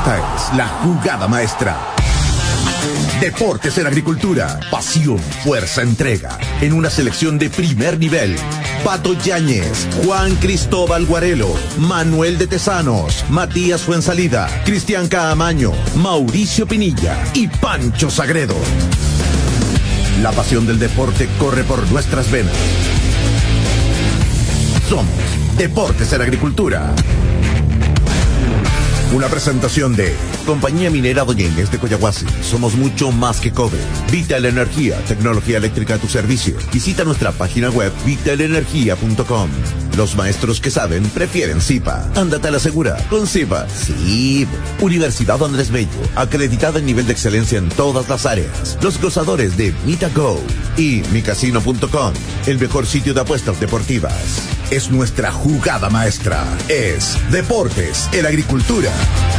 Esta es la jugada maestra. Deportes en Agricultura. Pasión, fuerza, entrega. En una selección de primer nivel. Pato Yáñez, Juan Cristóbal Guarelo, Manuel de Tesanos, Matías Fuensalida, Cristian Caamaño, Mauricio Pinilla y Pancho Sagredo. La pasión del deporte corre por nuestras venas. Somos Deportes en Agricultura. Una presentación de Compañía Minera Doña Inés de Coyahuasi. Somos mucho más que cobre. Vital Energía, tecnología eléctrica a tu servicio. Visita nuestra página web vitalenergia.com. Los maestros que saben prefieren Zipa. Ándate a la segura con Zipa. Sí. Universidad Andrés Bello, acreditada en nivel de excelencia en todas las áreas. Los gozadores de MitaGo y micasino.com, el mejor sitio de apuestas deportivas. Es nuestra jugada maestra. Es Deportes en Agricultura.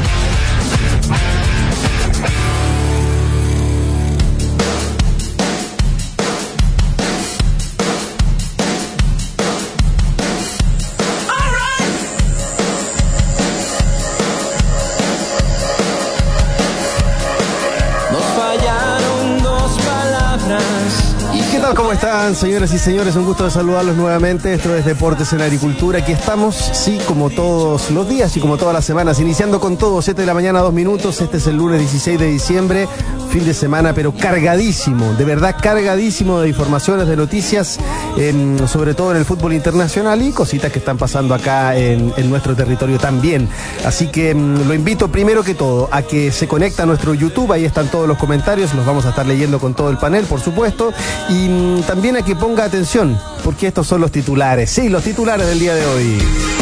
¿Cómo están, señoras y señores? Un gusto de saludarlos nuevamente. Esto es Deportes en Agricultura. Aquí estamos, sí, como todos los días y como todas las semanas, iniciando con todo, 7 de la mañana, 2 minutos. Este es el lunes 16 de diciembre, fin de semana, pero cargadísimo, de verdad cargadísimo de informaciones, de noticias, sobre todo en el fútbol internacional y cositas que están pasando acá en nuestro territorio también. Así que lo invito primero que todo a que se conecte a nuestro YouTube. Ahí están todos los comentarios, los vamos a estar leyendo con todo el panel, por supuesto. Y también a que ponga atención, porque estos son los titulares. Sí, los titulares del día de hoy.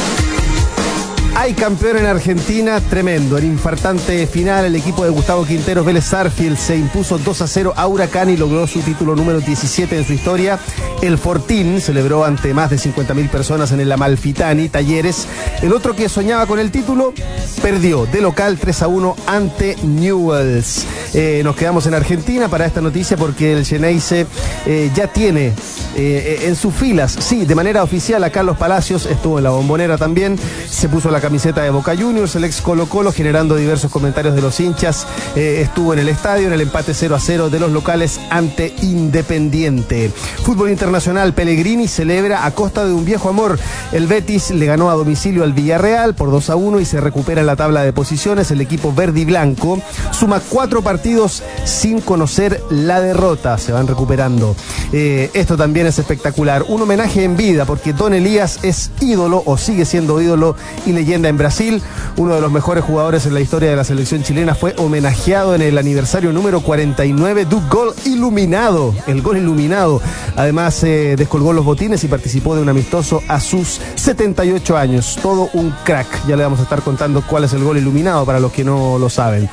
Hay campeón en Argentina, tremendo. En infartante final, el equipo de Gustavo Quinteros, Vélez Sarsfield, se impuso 2-0 a Huracán y logró su título número 17 en su historia. El Fortín celebró ante más de 50.000 personas en el Amalfitani, Talleres. El otro que soñaba con el título perdió de local 3-1 ante Newell's. Nos quedamos en Argentina para esta noticia porque el Xeneize ya tiene en sus filas, sí, de manera oficial, a Carlos Palacios. Estuvo en la Bombonera también, se puso la camiseta de Boca Juniors, el ex Colo-Colo, generando diversos comentarios de los hinchas. Estuvo en el estadio en el empate 0-0 de los locales ante Independiente. Fútbol internacional, Pellegrini celebra a costa de un viejo amor. El Betis le ganó a domicilio al Villarreal por 2-1 y se recupera en la tabla de posiciones. El equipo verde y blanco suma 4 partidos sin conocer la derrota, se van recuperando. Esto también es espectacular, un homenaje en vida porque Don Elías es ídolo o sigue siendo ídolo y leyenda en Brasil. Uno de los mejores jugadores en la historia de la selección chilena fue homenajeado en el aniversario número 49 del gol iluminado, el gol iluminado. Además descolgó los botines y participó de un amistoso a sus 78 años, todo un crack. Ya le vamos a estar contando cuál es el gol iluminado para los que no lo saben.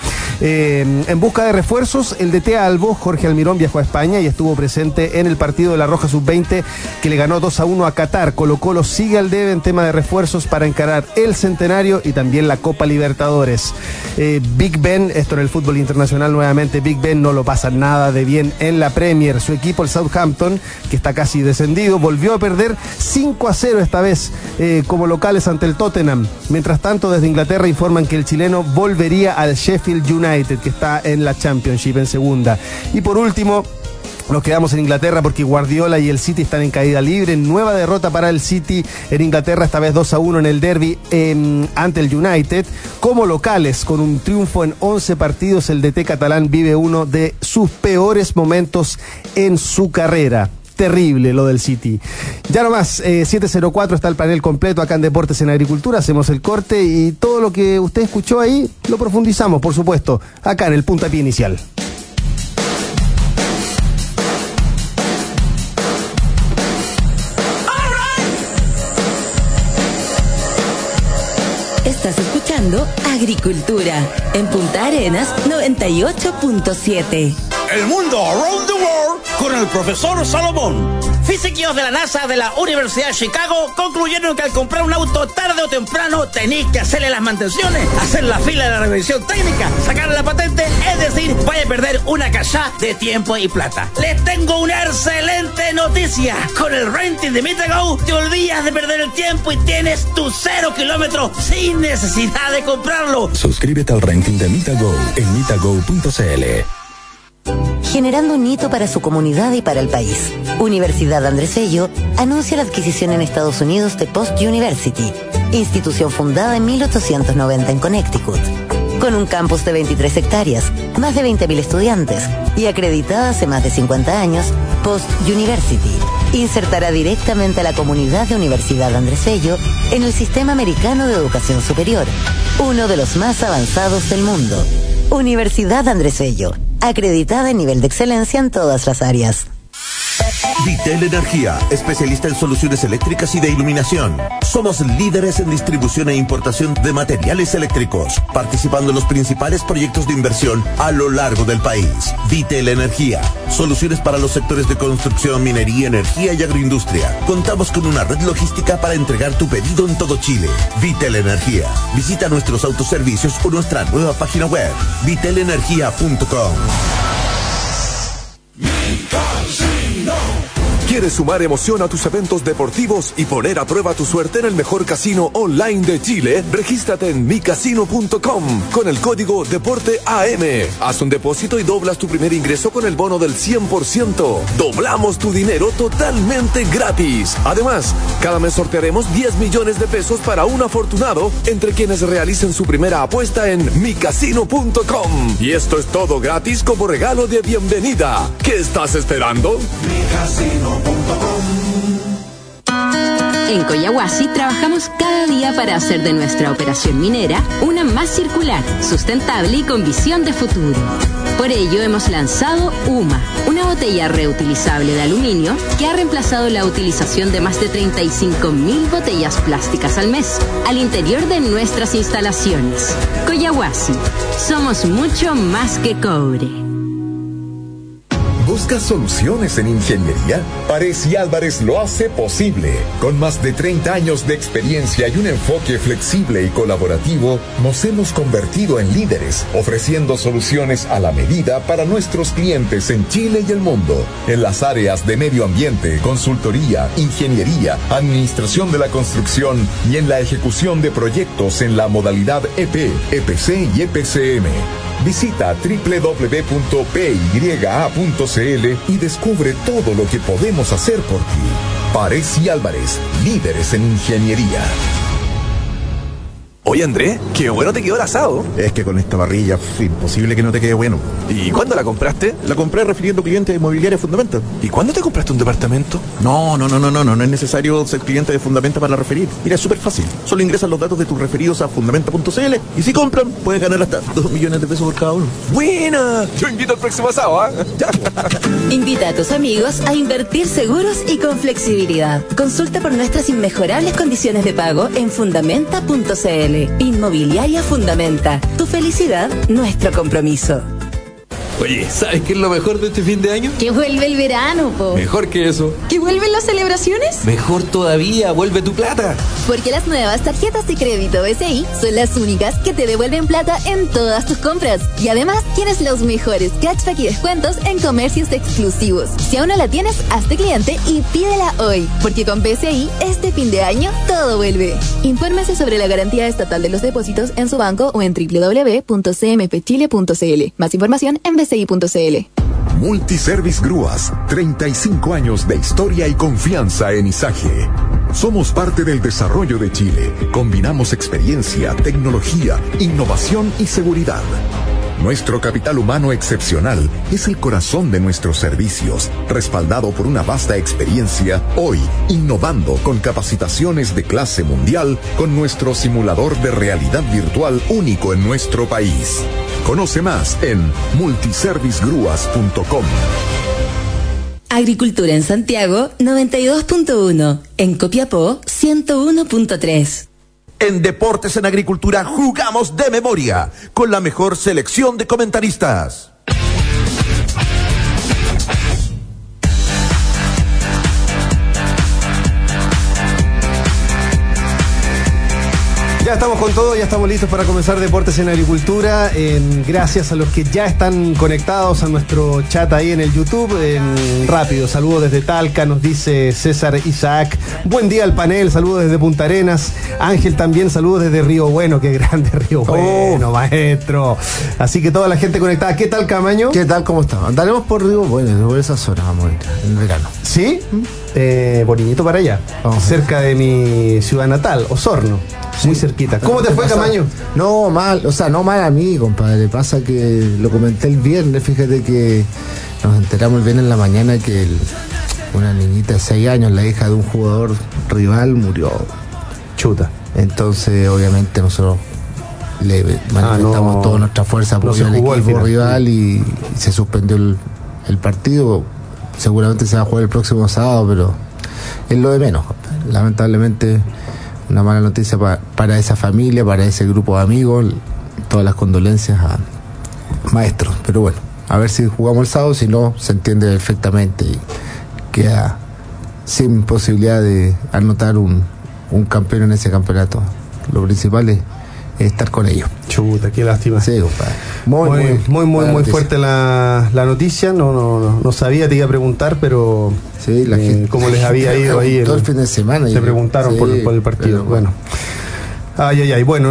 En busca de refuerzos, el DT Albo, Jorge Almirón, viajó a España y estuvo presente en el partido de la Roja Sub-20 que le ganó 2-1 a Qatar. Colo-Colo sigue al debe en tema de refuerzos para encarar el centenario y también la Copa Libertadores. Big Ben, esto en el fútbol internacional nuevamente, Big Ben no lo pasa nada de bien en la Premier. Su equipo, el Southampton, que está casi descendido, volvió a perder 5-0 esta vez como locales ante el Tottenham. Mientras tanto, desde Inglaterra informan que el chileno volvería al Sheffield United, que está en la Championship en segunda. Y por último, nos quedamos en Inglaterra porque Guardiola y el City están en caída libre. Nueva derrota para el City en Inglaterra, esta vez 2-1 en el derbi ante el United. Como locales, con un triunfo en 11 partidos, el DT catalán vive uno de sus peores momentos en su carrera. Terrible lo del City. Ya nomás, 7:04 está el panel completo acá en Deportes en Agricultura. Hacemos el corte y todo lo que usted escuchó ahí lo profundizamos, por supuesto, acá en el puntapié inicial. Estás escuchando Agricultura en Punta Arenas 98.7. El mundo around the world con el profesor Salomón. Físicos de la NASA de la Universidad de Chicago concluyeron que al comprar un auto tarde o temprano tenéis que hacerle las mantenciones, hacer la fila de la revisión técnica, sacarle la patente, es decir, vaya a perder una cachá de tiempo y plata. Les tengo una excelente noticia. Con el renting de MitaGo te olvidas de perder el tiempo y tienes tu 0 kilómetros sin necesidad de comprarlo. Suscríbete al renting de MitaGo en mitago.cl. Generando un hito para su comunidad y para el país. Universidad Andrés Bello anuncia la adquisición en Estados Unidos de Post University, institución fundada en 1890 en Connecticut. Con un campus de 23 hectáreas, más de 20.000 estudiantes y acreditada hace más de 50 años, Post University insertará directamente a la comunidad de Universidad Andrés Bello en el sistema americano de educación superior, uno de los más avanzados del mundo. Universidad Andrés Bello, acreditada en nivel de excelencia en todas las áreas. Vitel Energía, especialista en soluciones eléctricas y de iluminación. Somos líderes en distribución e importación de materiales eléctricos, participando en los principales proyectos de inversión a lo largo del país. Vitel Energía, soluciones para los sectores de construcción, minería, energía y agroindustria. Contamos con una red logística para entregar tu pedido en todo Chile. Vitel Energía. Visita nuestros autoservicios o nuestra nueva página web, vitelenergia.com. ¿Quieres sumar emoción a tus eventos deportivos y poner a prueba tu suerte en el mejor casino online de Chile? Regístrate en micasino.com con el código DEPORTEAM. Haz un depósito y doblas tu primer ingreso con el bono del 100%. Doblamos tu dinero totalmente gratis. Además, cada mes sortearemos 10 millones de pesos para un afortunado entre quienes realicen su primera apuesta en micasino.com. Y esto es todo gratis como regalo de bienvenida. ¿Qué estás esperando? Micasino.com. En Collahuasi trabajamos cada día para hacer de nuestra operación minera una más circular, sustentable y con visión de futuro. Por ello hemos lanzado UMA, una botella reutilizable de aluminio que ha reemplazado la utilización de más de 35.000 botellas plásticas al mes al interior de nuestras instalaciones. Collahuasi, somos mucho más que cobre. ¿Buscas soluciones en ingeniería? Párez y Álvarez lo hace posible. Con más de 30 años de experiencia y un enfoque flexible y colaborativo, nos hemos convertido en líderes, ofreciendo soluciones a la medida para nuestros clientes en Chile y el mundo, en las áreas de medio ambiente, consultoría, ingeniería, administración de la construcción y en la ejecución de proyectos en la modalidad EP, EPC y EPCM. Visita www.pya.cl y descubre todo lo que podemos hacer por ti. Párez y Álvarez, líderes en ingeniería. Oye, Andrés, qué bueno te quedó el asado. Es que con esta parrilla es imposible que no te quede bueno. ¿Y cuándo la compraste? La compré refiriendo cliente de Inmobiliaria Fundamenta. ¿Y cuándo te compraste un departamento? No es necesario ser cliente de Fundamenta para referir. Mira, es súper fácil. Solo ingresas los datos de tus referidos a fundamenta.cl y si compran, puedes ganar hasta 2 millones de pesos por cada uno. ¡Buena! Yo invito al próximo asado, ¿eh? Invita a tus amigos a invertir seguros y con flexibilidad. Consulta por nuestras inmejorables condiciones de pago en fundamenta.cl. Inmobiliaria Fundamenta. Tu felicidad, nuestro compromiso. Oye, ¿sabes qué es lo mejor de este fin de año? Que vuelve el verano, po. Mejor que eso. ¿Que vuelven las celebraciones? Mejor todavía, vuelve tu plata. Porque las nuevas tarjetas de crédito BCI son las únicas que te devuelven plata en todas tus compras. Y además tienes los mejores cashback y descuentos en comercios exclusivos. Si aún no la tienes, hazte cliente y pídela hoy. Porque con BCI, este fin de año, todo vuelve. Infórmese sobre la garantía estatal de los depósitos en su banco o en www.cmpchile.cl. Más información en BCI.cl. Multiservice Grúas, 35 años de historia y confianza en Izaje. Somos parte del desarrollo de Chile. Combinamos experiencia, tecnología, innovación y seguridad. Nuestro capital humano excepcional es el corazón de nuestros servicios, respaldado por una vasta experiencia, hoy innovando con capacitaciones de clase mundial con nuestro simulador de realidad virtual único en nuestro país. Conoce más en multiservicegrúas.com. Agricultura en Santiago 92.1, en Copiapó 101.3. En Deportes en Agricultura jugamos de memoria, con la mejor selección de comentaristas. Ya estamos con todo, ya estamos listos para comenzar Deportes en Agricultura. Gracias a los que ya están conectados a nuestro chat ahí en el YouTube. Rápido, saludos desde Talca, nos dice César Isaac. Buen día al panel, saludos desde Punta Arenas. Ángel también, saludos desde Río Bueno, qué grande Río Bueno, maestro. Así que toda la gente conectada. ¿Qué tal, Camaño? ¿Qué tal? ¿Cómo está? Andaremos por Río Bueno, por esa zona vamos a ir en verano. ¿Sí? Bonito para allá, cerca de mi ciudad natal, Osorno. Muy cerquita. ¿Cómo te fue, Camaño? No, mal, no mal a mí, compadre. Pasa que lo comenté el viernes, fíjate que nos enteramos el viernes en la mañana que una niñita de 6 años, la hija de un jugador rival, murió. Chuta. Entonces, obviamente, nosotros le manifestamos toda nuestra fuerza por el equipo rival y se suspendió el partido. Seguramente se va a jugar el próximo sábado, pero es lo de menos. Lamentablemente, una mala noticia para esa familia, para ese grupo de amigos. Todas las condolencias a maestros. Pero bueno, a ver si jugamos el sábado, si no, se entiende perfectamente y queda sin posibilidad de anotar un campeón en ese campeonato. Lo principal es estar con ellos. Chuta, qué lástima. Sí, compadre. Muy fuerte la noticia. No sabía, te iba a preguntar, pero sí, la gente, cómo les había ido ahí todo el fin de semana. Se preguntaron por el partido. Bueno. Bueno,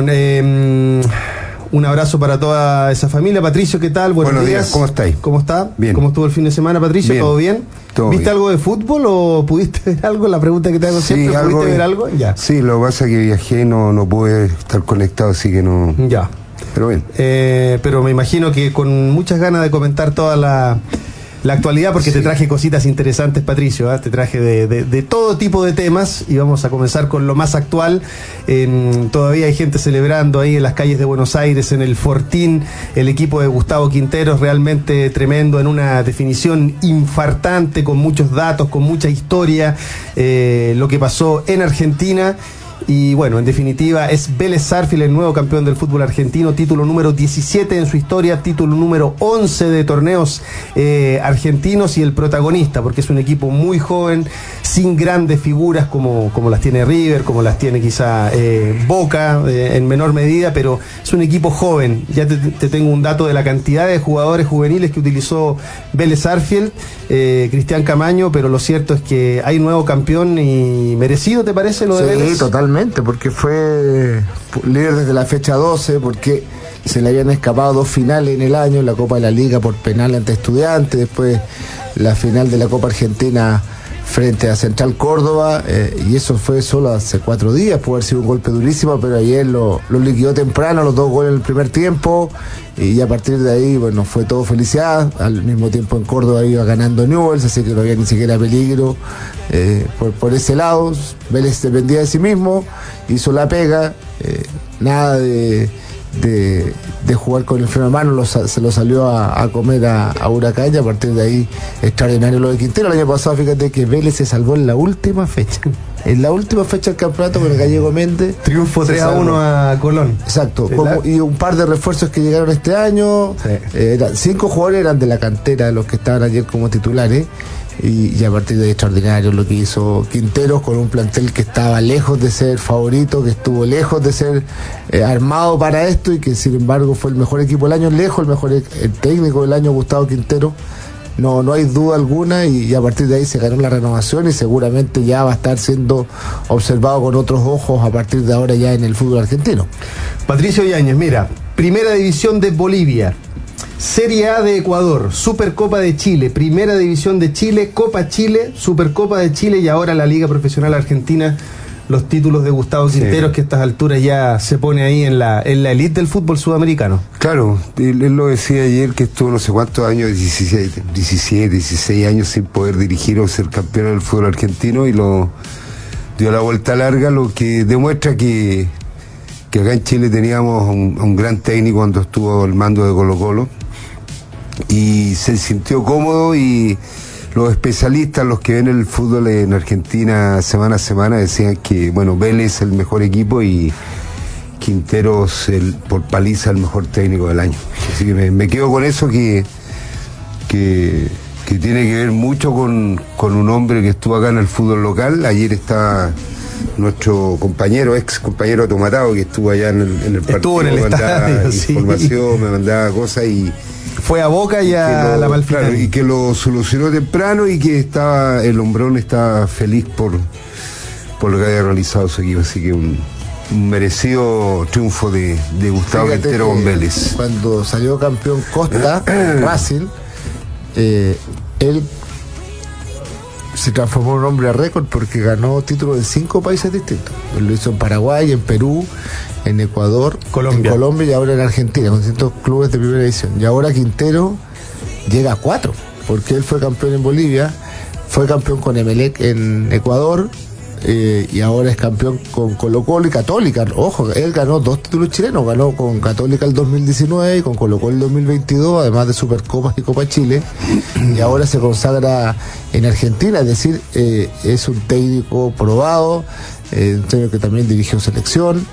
un abrazo para toda esa familia. Patricio, ¿qué tal? Buenos días. ¿Cómo estáis? ¿Cómo está? Bien. ¿Cómo estuvo el fin de semana, Patricio? Bien. ¿Todo bien? ¿Viste algo de fútbol o pudiste ver algo? La pregunta que te hago siempre, ¿pudiste ver algo? Ya. Sí, lo que pasa es que viajé, no pude estar conectado, así que no. Ya. Pero bien. Pero me imagino que con muchas ganas de comentar toda la actualidad, porque te traje cositas interesantes, Patricio, te traje de todo tipo de temas y vamos a comenzar con lo más actual. Todavía hay gente celebrando ahí en las calles de Buenos Aires, en el Fortín, el equipo de Gustavo Quinteros, realmente tremendo, en una definición infartante, con muchos datos, con mucha historia, lo que pasó en Argentina. Y bueno, en definitiva es Vélez Sarsfield el nuevo campeón del fútbol argentino, título número 17 en su historia, título número 11 de torneos argentinos y el protagonista, porque es un equipo muy joven, sin grandes figuras como las tiene River, como las tiene quizá Boca en menor medida, pero es un equipo joven. Ya te tengo un dato de la cantidad de jugadores juveniles que utilizó Vélez Sarsfield, Cristian Camaño, pero lo cierto es que hay nuevo campeón y merecido, ¿te parece lo de Vélez? Sí, totalmente, porque fue líder desde la fecha 12, porque se le habían escapado 2 finales en el año, la Copa de la Liga por penal ante Estudiantes, después la final de la Copa Argentina frente a Central Córdoba, y eso fue solo hace 4 días, pudo haber sido un golpe durísimo, pero ayer lo liquidó temprano, los 2 goles en el primer tiempo, y a partir de ahí, bueno, fue todo felicidad. Al mismo tiempo en Córdoba iba ganando Newell's, así que no había ni siquiera peligro por ese lado. Vélez dependía de sí mismo, hizo la pega, nada de jugar con el freno de mano, se lo salió a comer a Huracán, y a partir de ahí extraordinario lo de Quintero. El año pasado, fíjate que Vélez se salvó en la última fecha. En la última fecha del campeonato con el Gallego Méndez. Triunfo 3-1 a Colón. Exacto. Y un par de refuerzos que llegaron este año. Sí. 5 jugadores eran de la cantera, los que estaban ayer como titulares. Y a partir de ahí extraordinario lo que hizo Quinteros, con un plantel que estaba lejos de ser favorito, que estuvo lejos de ser armado para esto, y que sin embargo fue el mejor equipo del año, lejos el técnico del año, Gustavo Quinteros. No hay duda alguna, y a partir de ahí se ganó la renovación, y seguramente ya va a estar siendo observado con otros ojos a partir de ahora ya en el fútbol argentino. Patricio Yáñez, mira, Primera División de Bolivia, Serie A de Ecuador, Supercopa de Chile, Primera División de Chile, Copa Chile, Supercopa de Chile, y ahora la Liga Profesional Argentina, los títulos de Gustavo Quinteros, que a estas alturas ya se pone ahí en la elite del fútbol sudamericano. Claro, él lo decía ayer, que estuvo no sé cuántos años, 17, 16 años sin poder dirigir o ser campeón del fútbol argentino, y lo dio la vuelta larga, lo que demuestra que acá en Chile teníamos un gran técnico cuando estuvo al mando de Colo-Colo, y se sintió cómodo, y los especialistas, los que ven el fútbol en Argentina semana a semana, decían que, bueno, Vélez es el mejor equipo y Quinteros por paliza el mejor técnico del año. Así que me quedo con eso, que tiene que ver mucho con un hombre que estuvo acá en el fútbol local. Ayer estaba nuestro compañero, ex compañero Tomatado, que estuvo allá en el partido, estuvo en el estadio, información, me mandaba cosas y fue a Boca y a la Malfitani. Claro, y que lo solucionó temprano y que el hombrón estaba feliz por lo que había realizado su equipo, así que un merecido triunfo de Gustavo Quintero con Vélez. Cuando salió campeón Costa, Racing, él se transformó en un hombre a récord porque ganó títulos en 5 países distintos. Él lo hizo en Paraguay, en Perú, en Ecuador, en Colombia y ahora en Argentina, con distintos clubes de primera división. Y ahora Quintero llega a 4, porque él fue campeón en Bolivia, fue campeón con Emelec en Ecuador, y ahora es campeón con Colo-Colo y Católica. Ojo, él ganó 2 títulos chilenos, ganó con Católica el 2019 y con Colo-Colo el 2022, además de Supercopas y Copa Chile, y ahora se consagra en Argentina, es decir, es un técnico probado, un técnico que también dirigió selección.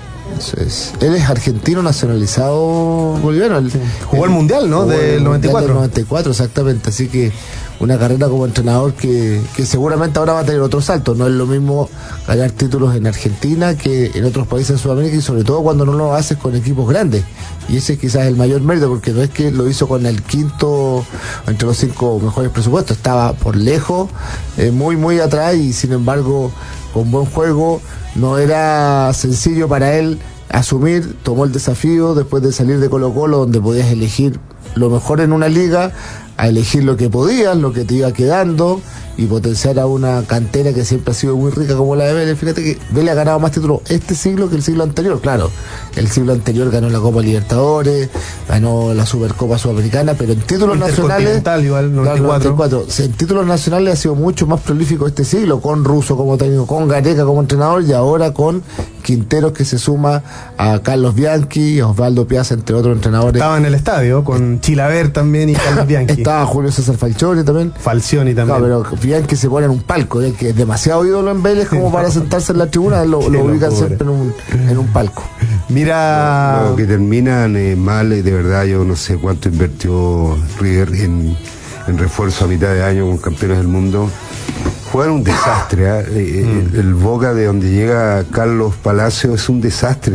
Él es argentino nacionalizado boliviano. Jugó el Mundial, ¿no? Del 94. Del 94, exactamente. Así que una carrera como entrenador que seguramente ahora va a tener otro salto. No es lo mismo ganar títulos en Argentina que en otros países de Sudamérica, y sobre todo cuando no lo haces con equipos grandes. Y ese es quizás el mayor mérito, porque no es que lo hizo con el quinto entre los 5 mejores presupuestos. Estaba por lejos, muy, muy atrás, y sin embargo, con buen juego. No era sencillo para él asumir, tomó el desafío después de salir de Colo-Colo, donde podías elegir lo mejor en una liga, a elegir lo que podías, lo que te iba quedando, y potenciar a una cantera que siempre ha sido muy rica como la de Vélez. Fíjate que Vélez ha ganado más títulos este siglo que el siglo anterior. Claro, el siglo anterior ganó la Copa Libertadores, ganó la Supercopa Sudamericana, pero en títulos nacionales, igual, 94. En títulos nacionales ha sido mucho más prolífico este siglo, con Russo como técnico, con Gareca como entrenador, y ahora con Quinteros, que se suma a Carlos Bianchi, a Osvaldo Piazza, entre otros entrenadores. Estaba en el estadio con Chilaver también y Carlos Bianchi. Estaba Julio César Falcioni también. Falcioni también. No, pero Bianchi se pone en un palco, que es demasiado ídolo en Vélez como para sentarse en la tribuna, lo ubican siempre en un palco. Mira, lo que terminan mal, de verdad, yo no sé cuánto invirtió River en refuerzo a mitad de año con campeones del mundo. Juegan un desastre, el Boca de donde llega Carlos Palacio es un desastre,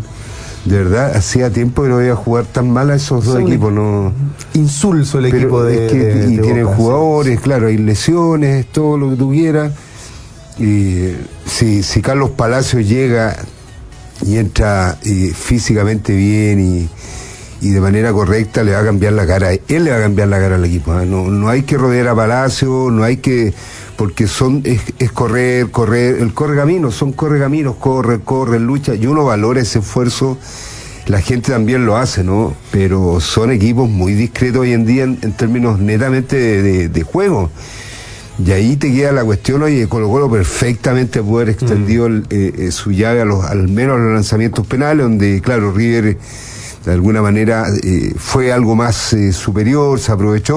de verdad, hacía tiempo que no veía jugar tan mal a esos dos equipos, no. Insulso el equipo y tienen Boca, jugadores, sí. Claro, hay lesiones, todo lo que tuviera. Y si Carlos Palacio llega y entra físicamente bien y de manera correcta, le va a cambiar la cara, él le va a cambiar la cara al equipo, ¿eh? No hay que rodear a Palacio, no hay que, porque es correr, el correcaminos, son correcaminos, corre, lucha, y uno valora ese esfuerzo, la gente también lo hace, ¿no? Pero son equipos muy discretos hoy en día en términos netamente de juego. Y ahí te queda la cuestión, oye, Colo-Colo perfectamente puede haber extendido su llave al menos a los lanzamientos penales, donde, claro, River de alguna manera fue algo más superior, se aprovechó,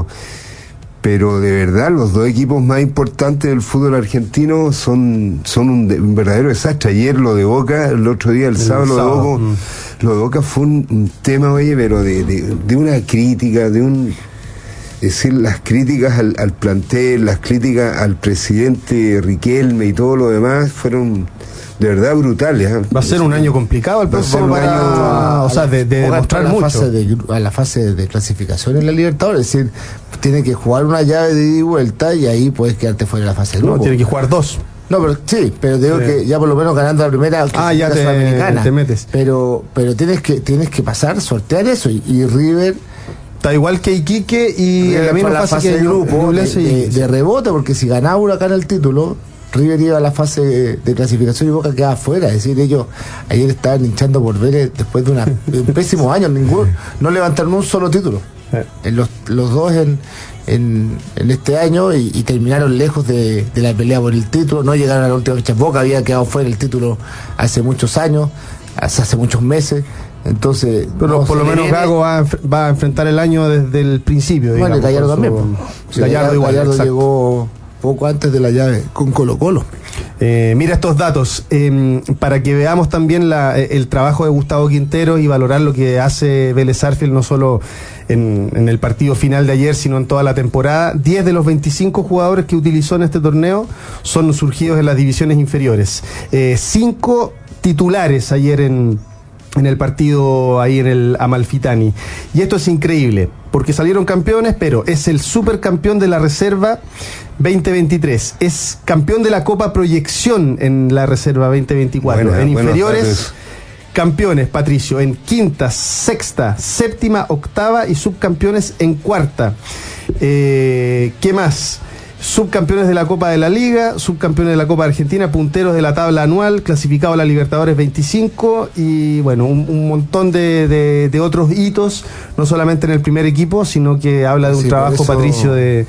pero de verdad los dos equipos más importantes del fútbol argentino son un verdadero desastre. Ayer lo de Boca, el otro día, el sábado. Lo de Boca fue un tema, oye, pero de una crítica, es decir, las críticas al plantel, las críticas al presidente Riquelme y todo lo demás fueron de verdad brutales. Va a ser un año complicado el próximo año, de demostrar mucho. A la fase de clasificación en la Libertadores, es decir, tiene que jugar una llave de ida y vuelta y ahí puedes quedarte fuera de la fase del grupo. No, tiene que jugar 2. No, pero sí, pero digo que ya por lo menos ganando la primera ya te metes. Pero tienes que pasar, sortear eso, y River está igual que Iquique y en la misma fase que el grupo de rebote, porque si ganaba Huracán el título, River iba a la fase de clasificación y Boca quedaba afuera. Es decir, ellos ayer estaban hinchando por Vélez después de un pésimo año, no levantaron un solo título. Los dos en este año y terminaron lejos de la pelea por el título, no llegaron a la última fecha. Boca había quedado fuera del título hace muchos años, hace muchos meses. Entonces, pero por lo menos Gago va a enfrentar el año desde el principio. Bueno, y Gallardo también. Gallardo llegó poco antes de la llave con Colo-Colo. Mira estos datos, para que veamos también el trabajo de Gustavo Quintero y valorar lo que hace Vélez Sarsfield, no solo en el partido final de ayer, sino en toda la temporada. 10 de los 25 jugadores que utilizó en este torneo son surgidos en las divisiones inferiores. 5 titulares ayer en el partido ahí en el Amalfitani. Y esto es increíble, porque salieron campeones, pero es el supercampeón de la reserva 2023. Es campeón de la Copa Proyección en la reserva 2024. En inferiores, campeones, Patricio, en quinta, sexta, séptima, octava y subcampeones en cuarta. ¿Qué más? Subcampeones de la Copa de la Liga, subcampeones de la Copa Argentina, punteros de la tabla anual, clasificado a la Libertadores 25 y bueno, un montón de otros hitos, no solamente en el primer equipo, sino que habla de un trabajo, Patricio, de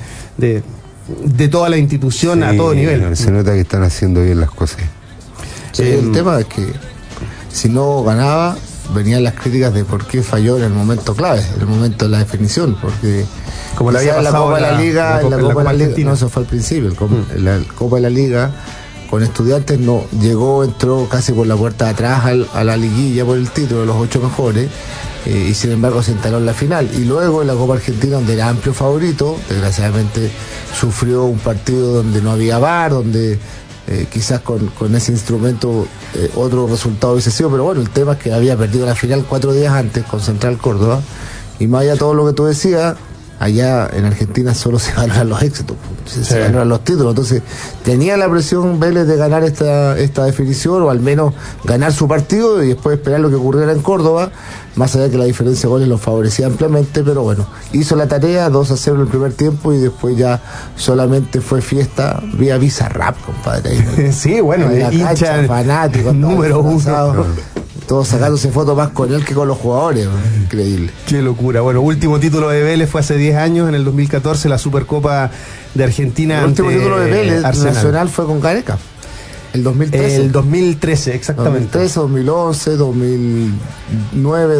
toda la institución a todo nivel. Se nota que están haciendo bien las cosas. El tema es que si no ganaba, venían las críticas de por qué falló en el momento clave, en el momento de la definición, porque como le había pasado la Copa de la Liga, la Copa de la Liga, no, eso fue al principio, la Copa de la Liga con Estudiantes no llegó, entró casi por la puerta de atrás a la liguilla por el título de los 8 mejores, y sin embargo se instaló en la final, y luego en la Copa Argentina, donde era amplio favorito, desgraciadamente sufrió un partido donde no había VAR, donde quizás con ese instrumento otro resultado hubiese sido, pero bueno, el tema es que había perdido la final 4 días antes con Central Córdoba, y más allá de todo lo que tú decías, allá en Argentina solo se valoran los éxitos, se valoran los títulos, entonces tenía la presión Vélez de ganar esta definición, o al menos ganar su partido y después esperar lo que ocurriera en Córdoba, más allá de que la diferencia de goles los favorecía ampliamente, pero bueno, hizo la tarea, 2-0 en el primer tiempo, y después ya solamente fue fiesta vía Bizarrap, compadre. Sí, bueno, hincha fanático, número 1. Todos sacándose fotos más con él que con los jugadores, increíble. Qué locura. Bueno, último título de Vélez fue hace 10 años, en el 2014, la Supercopa de Argentina. El último título de Vélez nacional fue con Gareca. El 2013. El 2013, exactamente. 2013, 2011, 2009,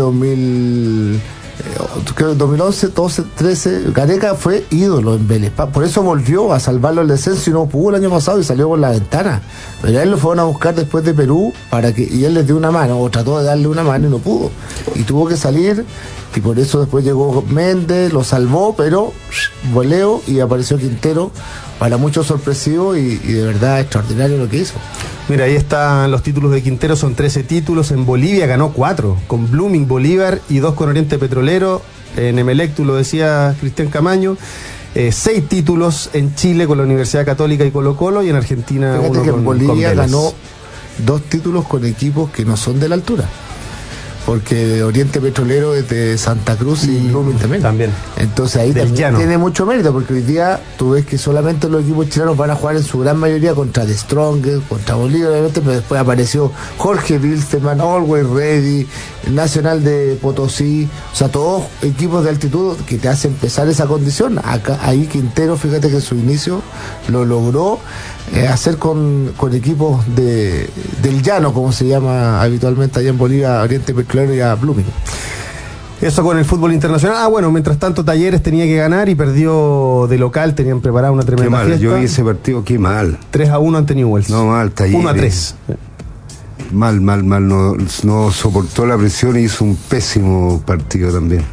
2011, 12, 13. Gareca fue ídolo en Vélez. Por eso volvió a salvarlo el descenso y no pudo el año pasado y salió por la ventana. Pero a él lo fueron a buscar después de Perú y él les dio una mano, o trató de darle una mano y no pudo. Y tuvo que salir, y por eso después llegó Méndez, lo salvó, pero voleo y apareció Quintero, para muchos sorpresivo y de verdad extraordinario lo que hizo. Mira, ahí están los títulos de Quintero, son 13 títulos. En Bolivia ganó 4, con Blooming, Bolívar, y 2 con Oriente Petrolero. En Emelec, tú lo decía Cristian Camaño. 6 títulos en Chile con la Universidad Católica y Colo-Colo, y en Argentina fíjate uno que con en Bolivia con ganó 2 títulos con equipos que no son de la altura, porque Oriente Petrolero es de Santa Cruz y Blooming también. Entonces ahí también tiene mucho mérito, porque hoy día tú ves que solamente los equipos chilenos van a jugar en su gran mayoría contra The Strongest, contra Bolívar, obviamente, pero después apareció Jorge Wilstermann, Always Ready, Nacional de Potosí, o sea, todos equipos de altitud que te hacen empezar esa condición. Ahí Quintero, fíjate que en su inicio lo logró hacer con equipos del llano, como se llama habitualmente allá en Bolivia, Oriente Petrolero y a Blooming. Eso con el fútbol internacional. Bueno, mientras tanto Talleres tenía que ganar y perdió de local, tenían preparada una tremenda fiesta. Yo vi ese partido, qué mal. 3-1 ante Newell's. No, mal, Talleres. 1-3. Mal, no soportó la presión y hizo un pésimo partido también.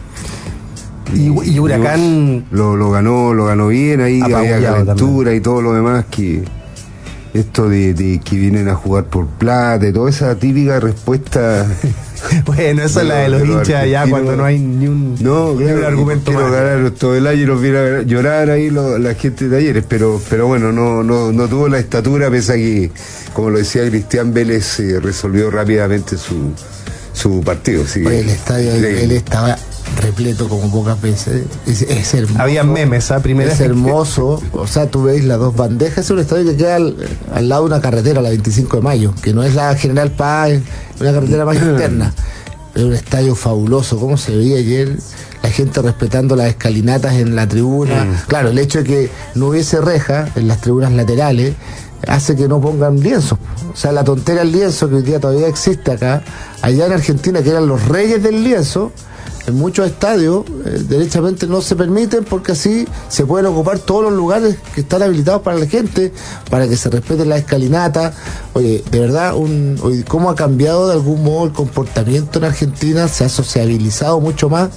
Y Huracán lo ganó bien, ahí había calentura también, y todo lo demás, que esto de que vienen a jugar por plata y toda esa típica respuesta. Bueno, esa es la de los hinchas ya cuando no hay ni un argumento más. Ganar todo el año y nos viene a llorar ahí la gente de Talleres, pero bueno, no tuvo la estatura, pese a que, como lo decía Cristian, Vélez resolvió rápidamente su partido. Así que, el estadio él estaba repleto como pocas veces. Es hermoso. Había memes, primera. Es hermoso. O sea, tú veis las dos bandejas. Es un estadio que queda al lado de una carretera, la 25 de mayo, que no es la General Paz, es una carretera más interna. Es un estadio fabuloso. Como se veía ayer, la gente respetando las escalinatas en la tribuna. Claro, el hecho de que no hubiese reja en las tribunas laterales hace que no pongan lienzos. O sea, la tontera del lienzo, que hoy día todavía existe acá, allá en Argentina, que eran los reyes del lienzo, en muchos estadios derechamente no se permiten, porque así se pueden ocupar todos los lugares que están habilitados para la gente, para que se respete la escalinata. Oye, de verdad, cómo ha cambiado de algún modo el comportamiento en Argentina, se ha sociabilizado mucho más,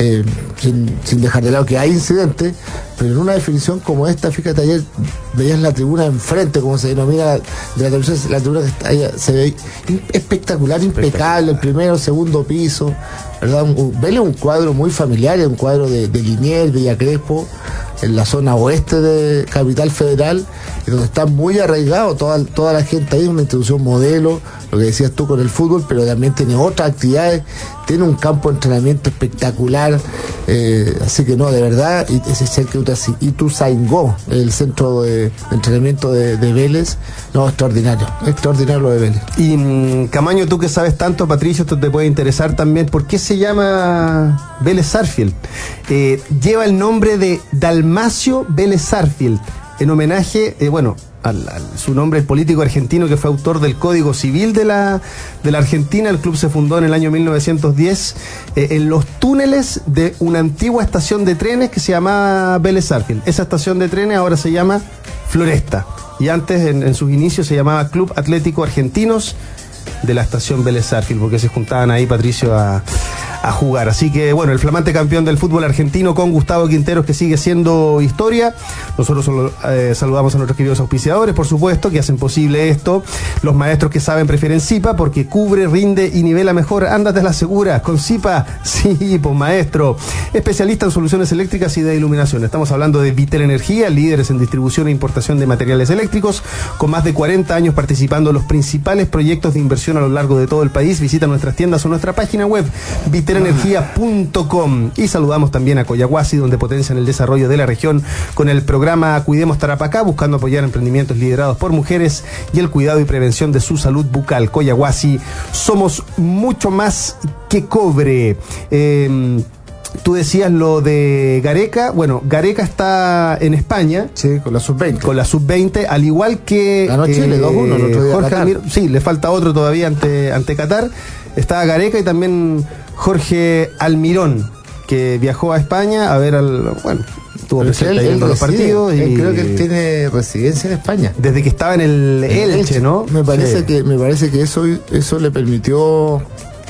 sin dejar de lado que hay incidentes, pero en una definición como esta, fíjate, ayer veías la tribuna enfrente, como se denomina de la televisión, la tribuna que está allá, se ve espectacular, impecable, el primero, segundo piso, ¿verdad? Vélez, un cuadro muy familiar, un cuadro de Liniers, Villa Crespo, en la zona oeste de Capital Federal, donde está muy arraigado toda la gente ahí, una institución modelo, lo que decías tú con el fútbol, pero también tiene otras actividades, tiene un campo de entrenamiento espectacular, así que no, de verdad, ese centro Ituzaingó, el centro de entrenamiento de Vélez, no, extraordinario lo de Vélez. Y Camaño, tú que sabes tanto, Patricio, esto te puede interesar también, ¿por qué se llama Vélez Sarsfield? Lleva el nombre de Dalmacio Vélez Sarsfield, en homenaje, su nombre, el político argentino que fue autor del Código Civil de la Argentina. El club se fundó en el año 1910 en los túneles de una antigua estación de trenes que se llamaba Vélez Sarsfield. Esa estación de trenes ahora se llama Floresta, y antes en sus inicios se llamaba Club Atlético Argentinos de la estación Vélez Sarsfield, porque se juntaban ahí, Patricio, a jugar. Así que el flamante campeón del fútbol argentino con Gustavo Quinteros, que sigue siendo historia. Nosotros saludamos a nuestros queridos auspiciadores, por supuesto, que hacen posible esto. Los maestros que saben prefieren Zipa, porque cubre, rinde y nivela mejor. Ándate a la segura con Zipa. Sí, pues maestro. Especialista en soluciones eléctricas y de iluminación. Estamos hablando de Vitel Energía, líderes en distribución e importación de materiales eléctricos, con más de 40 años participando en los principales proyectos de inversión a lo largo de todo el país. Visita nuestras tiendas o nuestra página web, viterenergia.com. Y saludamos también a Coyahuasi, donde potencian el desarrollo de la región con el programa Cuidemos Tarapacá, buscando apoyar emprendimientos liderados por mujeres y el cuidado y prevención de su salud bucal. Coyahuasi, somos mucho más que cobre. Tú decías lo de Gareca. Gareca está en España. Sí, con la sub-20. Con la sub-20, al igual que ganó Chile 2-1 el otro día. Jorge Almirón. Sí, le falta otro todavía ante Qatar. Está Gareca y también Jorge Almirón, que viajó a España a ver estuvo presente ahí viendo los partidos. Y creo que él tiene residencia en España. Desde que estaba en el Elche, ¿no? Me parece que eso le permitió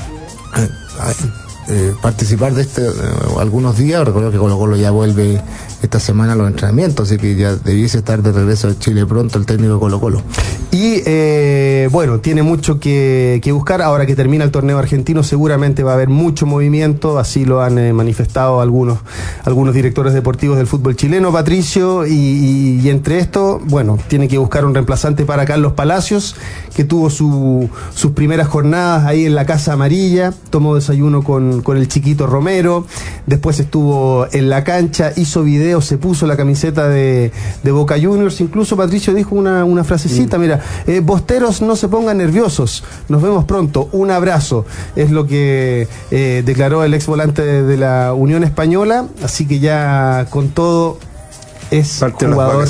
participar de algunos días. Recuerdo que Colo-Colo ya vuelve esta semana a los entrenamientos, así que ya debiese estar de regreso a Chile pronto el técnico de Colo-Colo. Y tiene mucho que buscar. Ahora que termina el torneo argentino, seguramente va a haber mucho movimiento, así lo han manifestado algunos directores deportivos del fútbol chileno, Patricio, y entre esto, tiene que buscar un reemplazante para Carlos Palacios, que tuvo sus primeras jornadas ahí en la Casa Amarilla, tomó desayuno con el chiquito Romero, después estuvo en la cancha, hizo video, se puso la camiseta de Boca Juniors, incluso Patricio dijo una frasecita, mira, bosteros, no se pongan nerviosos, nos vemos pronto, un abrazo, es lo que declaró el ex volante de la Unión Española, así que ya con todo es parte jugador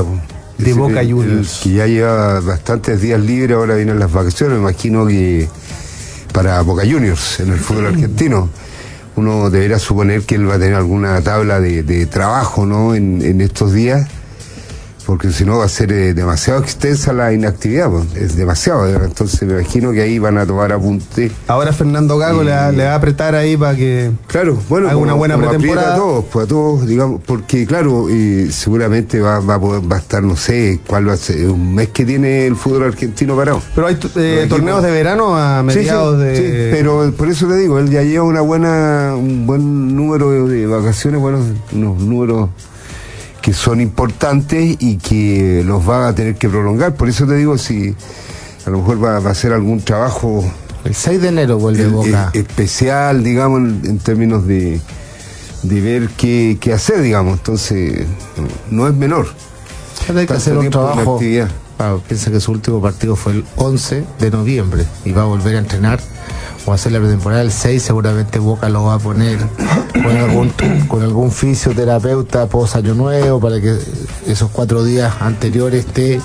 de Boca Juniors. Que ya lleva bastantes días libres, ahora vienen las vacaciones, me imagino que para Boca Juniors en el fútbol argentino. Uno deberá suponer que él va a tener alguna tabla de trabajo, ¿no? en estos días, porque si no va a ser demasiado extensa la inactividad, es demasiado, entonces me imagino que ahí van a tomar apunte. Ahora Fernando Gago le va a apretar ahí para que haga una buena pretemporada. A todos, digamos, porque seguramente va a estar, no sé, cuál va a ser, un mes que tiene el fútbol argentino parado. Pero hay torneos de verano a mediados de... Sí, pero por eso te digo, él ya lleva un buen número de vacaciones, unos números que son importantes y que los va a tener que prolongar. Por eso te digo, si a lo mejor va a hacer algún trabajo el 6 de enero vuelve Boca especial, digamos, en términos de ver qué hacer, digamos. Entonces no es menor. Hay que hacer un trabajo. Piensa que su último partido fue el 11 de noviembre y va a volver a entrenar o a hacer la pretemporada el 6. Seguramente Boca lo va a poner con algún fisioterapeuta post año nuevo, para que esos 4 días anteriores esté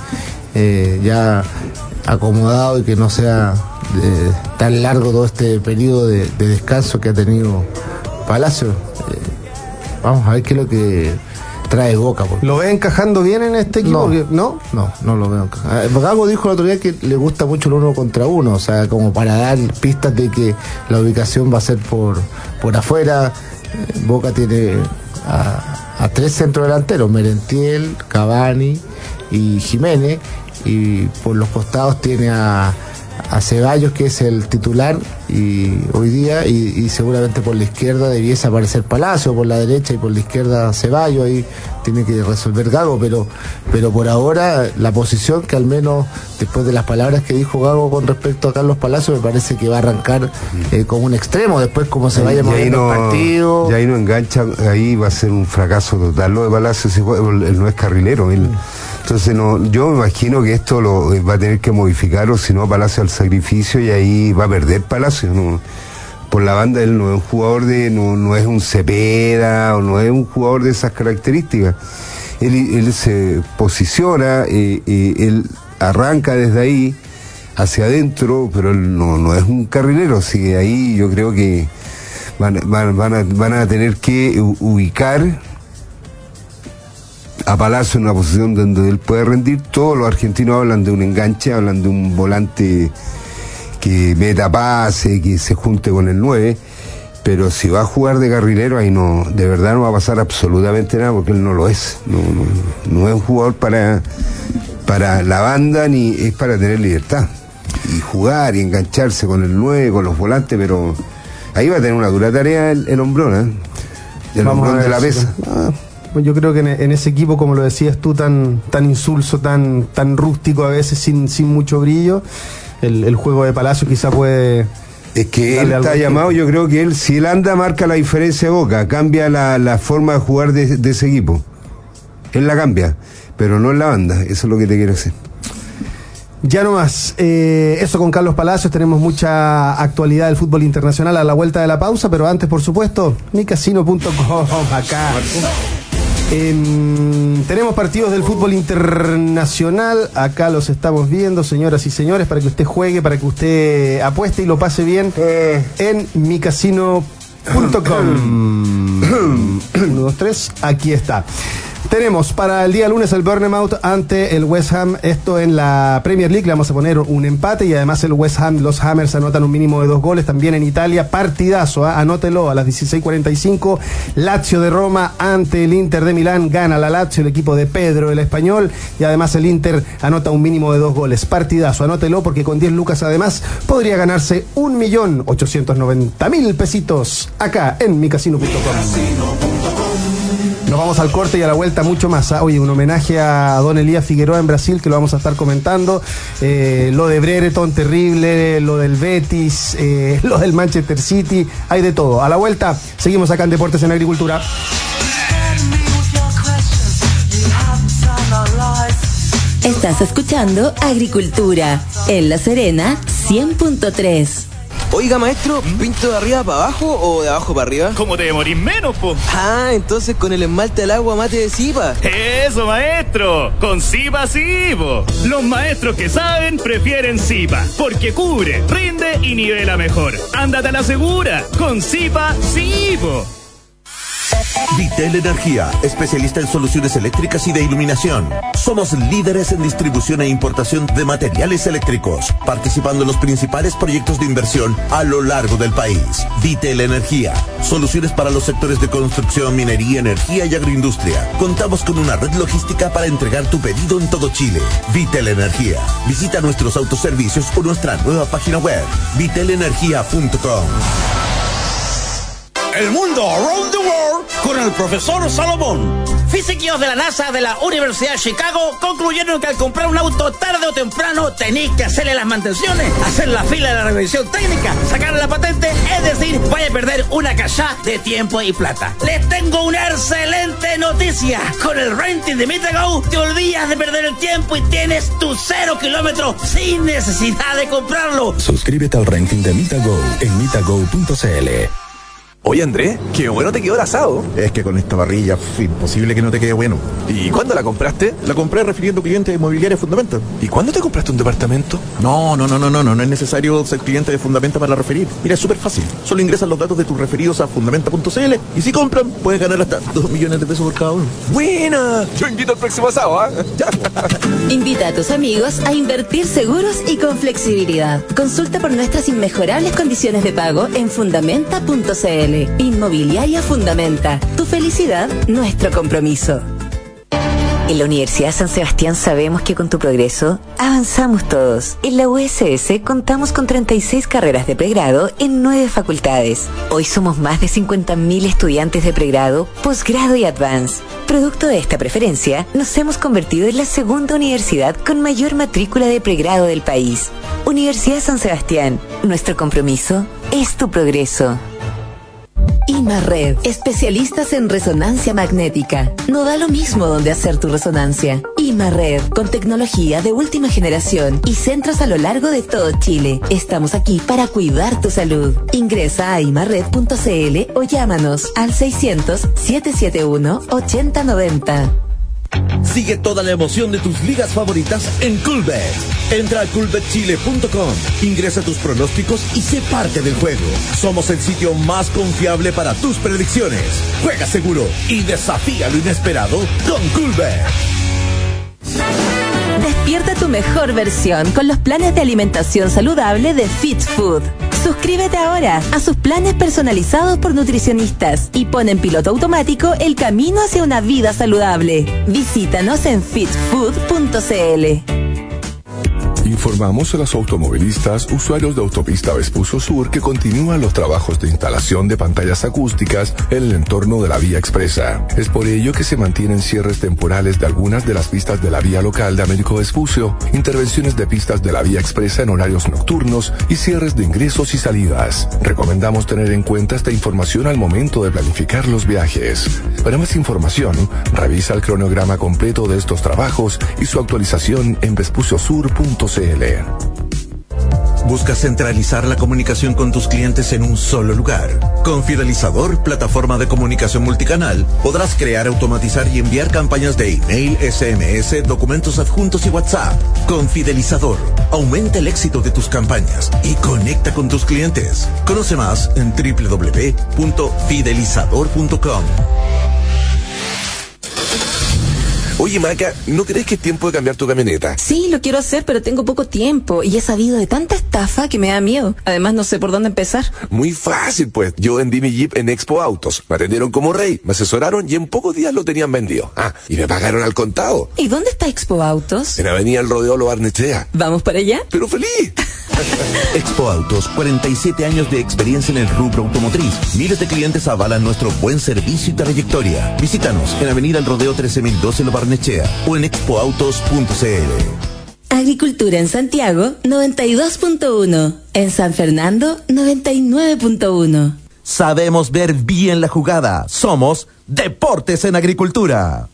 ya acomodado y que no sea tan largo todo este periodo de descanso que ha tenido Palacio, vamos a ver qué es lo que trae Boca. ¿Lo ve encajando bien en este equipo? No lo veo encajando. Gago dijo el otro día que le gusta mucho el 1 contra 1, o sea, como para dar pistas de que la ubicación va a ser por afuera. Boca tiene a 3 centrodelanteros, Merentiel, Cavani y Jiménez, y por los costados tiene a Ceballos, que es el titular y hoy día, y seguramente por la izquierda debiese aparecer Palacio, por la derecha y por la izquierda Ceballos. Ahí tiene que resolver Gago, pero por ahora la posición, que al menos después de las palabras que dijo Gago con respecto a Carlos Palacio, me parece que va a arrancar como un extremo, después como se vaya moviendo el partido. Y ahí no engancha, ahí va a ser un fracaso total lo de Palacio. Él no es carrilero, entonces yo me imagino que esto lo va a tener que modificar, o si no, Palacio al sacrificio, y ahí va a perder Palacio. Por la banda él no es un jugador no es un Cepeda, o no es un jugador de esas características. Él se posiciona, él arranca desde ahí hacia adentro, pero él no es un carrilero, así que ahí yo creo que van a tener que ubicar a Palacio en una posición donde él puede rendir. Todos los argentinos hablan de un enganche, hablan de un volante que meta pase, que se junte con el 9, pero si va a jugar de carrilero, ahí de verdad no va a pasar absolutamente nada, porque él no lo es. No es un jugador para la banda, ni es para tener libertad y jugar y engancharse con el 9, con los volantes, pero ahí va a tener una dura tarea el hombrón, el hombrón de la pesa. Yo creo que en ese equipo, como lo decías tú, tan insulso, tan rústico a veces, sin mucho brillo, el juego de Palacio quizá puede... Es que él está llamado, yo creo que si él anda, marca la diferencia de Boca, cambia la forma de jugar de ese equipo. Él la cambia, pero no en la banda, eso es lo que te quiero decir. Ya no más, eso con Carlos Palacios. Tenemos mucha actualidad del fútbol internacional a la vuelta de la pausa, pero antes, por supuesto, micasino.com, acá. Tenemos partidos del fútbol internacional, acá los estamos viendo, señoras y señores, para que usted juegue, para que usted apueste y lo pase bien en micasino.com. 1, 2, 3, aquí está. Tenemos para el día lunes el Bournemouth ante el West Ham, esto en la Premier League. Le vamos a poner un empate, y además el West Ham, los Hammers anotan un mínimo de 2 goles. También en Italia, partidazo, anótelo, a las 16:45, Lazio de Roma ante el Inter de Milán. Gana la Lazio, el equipo de Pedro, el español, y además el Inter anota un mínimo de 2 goles. Partidazo, anótelo, porque con 10 lucas además podría ganarse 1.890.000 pesitos acá en micasino.com. Nos vamos al corte y a la vuelta mucho más. Oye, un homenaje a don Elías Figueroa en Brasil, que lo vamos a estar comentando. Lo de Brereton, terrible. Lo del Betis, lo del Manchester City. Hay de todo. A la vuelta, seguimos acá en Deportes en Agricultura. Estás escuchando Agricultura en La Serena 100.3. Oiga, maestro, ¿pinto de arriba para abajo o de abajo para arriba? ¿Cómo te demorís menos, po? Ah, entonces con el esmalte al agua mate de Zipa. ¡Eso, maestro! ¡Con Zipa sí, po! Los maestros que saben prefieren Zipa, porque cubre, rinde y nivela mejor. ¡Ándate a la segura! ¡Con Zipa sí, po! Vitel Energía, especialista en soluciones eléctricas y de iluminación. Somos líderes en distribución e importación de materiales eléctricos, participando en los principales proyectos de inversión a lo largo del país. Vitel Energía, soluciones para los sectores de construcción, minería, energía y agroindustria. Contamos con una red logística para entregar tu pedido en todo Chile. Vitel Energía. Visita nuestros autoservicios o nuestra nueva página web, vitelenergia.com. El mundo around the world con el profesor Salomón. Físicos de la NASA de la Universidad de Chicago concluyeron que al comprar un auto tarde o temprano tenéis que hacerle las mantenciones, hacer la fila de la revisión técnica, sacarle la patente, es decir, vaya a perder una cachá de tiempo y plata. Les tengo una excelente noticia. Con el renting de Mitago te olvidas de perder el tiempo y tienes tu 0 kilómetros sin necesidad de comprarlo. Suscríbete al renting de Mitago en mitago.cl. Oye, Andrés, qué bueno te quedó el asado. Es que con esta parrilla, imposible que no te quede bueno. ¿Y cuándo la compraste? La compré refiriendo cliente de Inmobiliaria Fundamenta. ¿Y cuándo te compraste un departamento? No es necesario ser cliente de Fundamenta para referir. Mira, es súper fácil. Solo ingresas los datos de tus referidos a fundamenta.cl y si compran, puedes ganar hasta 2 millones de pesos por cada uno. ¡Buena! Yo invito al próximo asado, ¿ah? Invita a tus amigos a invertir seguros y con flexibilidad. Consulta por nuestras inmejorables condiciones de pago en fundamenta.cl. Inmobiliaria Fundamenta. Tu felicidad, nuestro compromiso. En la Universidad San Sebastián sabemos que con tu progreso avanzamos todos. En la USS contamos con 36 carreras de pregrado en 9 facultades. Hoy somos más de 50.000 estudiantes de pregrado, posgrado y advance. Producto de esta preferencia, nos hemos convertido en la segunda universidad con mayor matrícula de pregrado del país. Universidad San Sebastián, nuestro compromiso es tu progreso. IMARRED, especialistas en resonancia magnética. No da lo mismo donde hacer tu resonancia. IMARRED, con tecnología de última generación y centros a lo largo de todo Chile. Estamos aquí para cuidar tu salud. Ingresa a imarred.cl o llámanos al 600-771-8090. Sigue toda la emoción de tus ligas favoritas en Coolbet. Entra a coolbetchile.com, ingresa tus pronósticos y sé parte del juego. Somos el sitio más confiable para tus predicciones. Juega seguro y desafía lo inesperado con Coolbet. Despierta tu mejor versión con los planes de alimentación saludable de Fit Food. Suscríbete ahora a sus planes personalizados por nutricionistas y pon en piloto automático el camino hacia una vida saludable. Visítanos en fitfood.cl. Informamos a los automovilistas usuarios de Autopista Vespucio Sur que continúan los trabajos de instalación de pantallas acústicas en el entorno de la vía expresa. Es por ello que se mantienen cierres temporales de algunas de las pistas de la vía local de Américo Vespucio, intervenciones de pistas de la vía expresa en horarios nocturnos y cierres de ingresos y salidas. Recomendamos tener en cuenta esta información al momento de planificar los viajes. Para más información, revisa el cronograma completo de estos trabajos y su actualización en vespuciosur.cl. Busca centralizar la comunicación con tus clientes en un solo lugar. Con Fidelizador, plataforma de comunicación multicanal, podrás crear, automatizar y enviar campañas de email, SMS, documentos adjuntos y WhatsApp. Con Fidelizador, aumenta el éxito de tus campañas y conecta con tus clientes. Conoce más en www.fidelizador.com. Oye, Maca, ¿no crees que es tiempo de cambiar tu camioneta? Sí, lo quiero hacer, pero tengo poco tiempo y he sabido de tanta estafa que me da miedo. Además, no sé por dónde empezar. Muy fácil, pues. Yo vendí mi Jeep en Expo Autos. Me atendieron como rey, me asesoraron y en pocos días lo tenían vendido. Y me pagaron al contado. ¿Y dónde está Expo Autos? En Avenida El Rodeo Lo Barnechea. ¿Vamos para allá? ¡Pero feliz! Expo Autos, 47 años de experiencia en el rubro automotriz. Miles de clientes avalan nuestro buen servicio y trayectoria. Visítanos en Avenida El Rodeo 13012 Lo Barnechea o en expoautos.cl. Agricultura en Santiago, 92.1. En San Fernando, 99.1. Sabemos ver bien la jugada. Somos Deportes en Agricultura.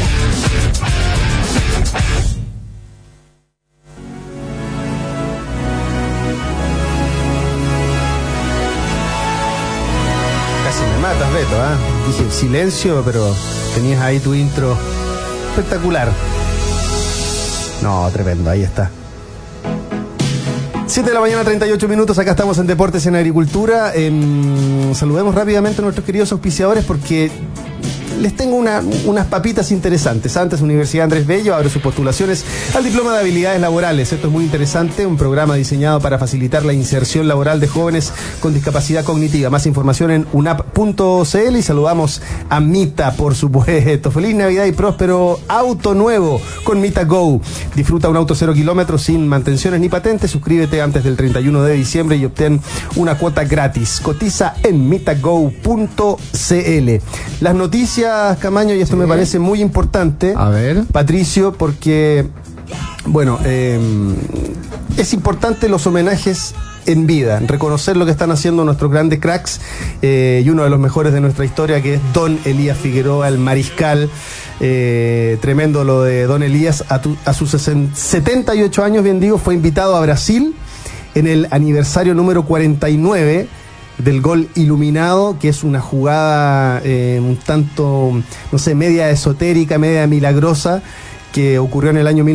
Matas, Beto, Dije silencio, pero tenías ahí tu intro espectacular. No, tremendo, ahí está. 7 de la mañana, 38 minutos, acá estamos en Deportes en Agricultura. Saludemos rápidamente a nuestros queridos auspiciadores porque les tengo unas papitas interesantes. Antes, Universidad Andrés Bello abre sus postulaciones al Diploma de Habilidades Laborales. Esto es muy interesante, un programa diseñado para facilitar la inserción laboral de jóvenes con discapacidad cognitiva. Más información en unap.cl y saludamos a Mita, por supuesto. Feliz Navidad y próspero auto nuevo con Mita Go. Disfruta un auto 0 kilómetros sin mantenciones ni patentes. Suscríbete antes del 31 de diciembre y obtén una cuota gratis. Cotiza en mitago.cl. Las noticias, Camaño, y esto me parece muy importante. A ver. Patricio, porque, bueno, es importante los homenajes en vida, reconocer lo que están haciendo nuestros grandes cracks, y uno de los mejores de nuestra historia, que es Don Elías Figueroa, el mariscal. Tremendo lo de Don Elías. A sus 78 años, bien digo, fue invitado a Brasil en el aniversario número 49 del gol iluminado, que es una jugada un tanto, no sé, media esotérica, media milagrosa, que ocurrió en el año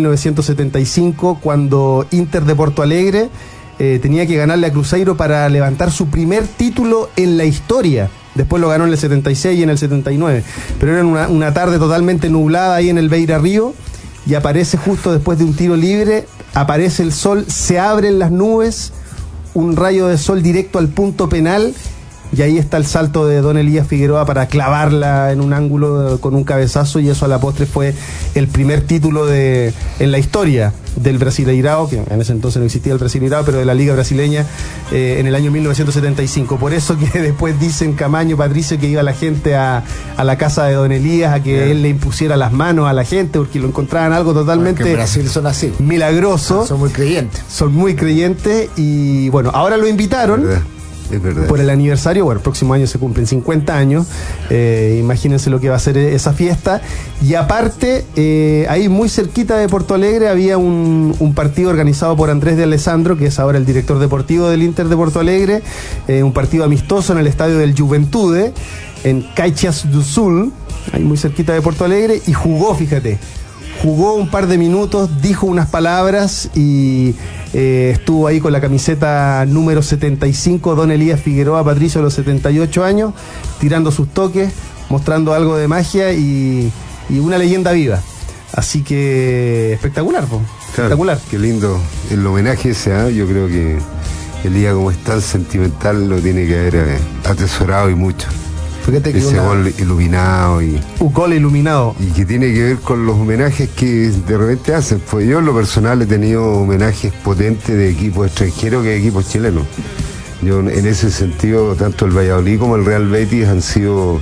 1975, cuando Inter de Porto Alegre tenía que ganarle a Cruzeiro para levantar su primer título en la historia. Después lo ganó en el 76 y en el 79. Pero era una tarde totalmente nublada ahí en el Beira Río, y aparece justo después de un tiro libre, aparece el sol, se abren las nubes, un rayo de sol directo al punto penal, y ahí está el salto de Don Elías Figueroa para clavarla en un ángulo con un cabezazo, y eso a la postre fue el primer título en la historia del Brasileirao, que en ese entonces no existía el Brasileirao, pero de la Liga Brasileña, en el año 1975. Por eso que después dicen Camaño, Patricio, que iba la gente a la casa de Don Elías a que él le impusiera las manos a la gente, porque lo encontraban algo totalmente... Porque en Brasil son así. Milagroso. Son muy creyentes. Son muy creyentes, y bueno, ahora lo invitaron... Es verdad. Por el aniversario. Bueno, el próximo año se cumplen 50 años. Imagínense lo que va a ser esa fiesta. Y aparte, ahí muy cerquita de Porto Alegre había un partido organizado por Andrés de Alessandro, que es ahora el director deportivo del Inter de Porto Alegre. Un partido amistoso en el estadio del Juventude, en Caxias do Sul, ahí muy cerquita de Porto Alegre. Y jugó, fíjate, jugó un par de minutos, dijo unas palabras y estuvo ahí con la camiseta número 75, Don Elías Figueroa, Patricio, de los 78 años, tirando sus toques, mostrando algo de magia y una leyenda viva. Así que espectacular, po. Claro, espectacular. Qué lindo el homenaje ese, ¿eh? Yo creo que el día, como es tan sentimental, lo tiene que haber atesorado y mucho. Fíjate que ese gol iluminado un gol iluminado y que tiene que ver con los homenajes que de repente hacen. Pues yo en lo personal he tenido homenajes potentes de equipos extranjeros que de equipos chilenos. Yo en ese sentido, tanto el Valladolid como el Real Betis han sido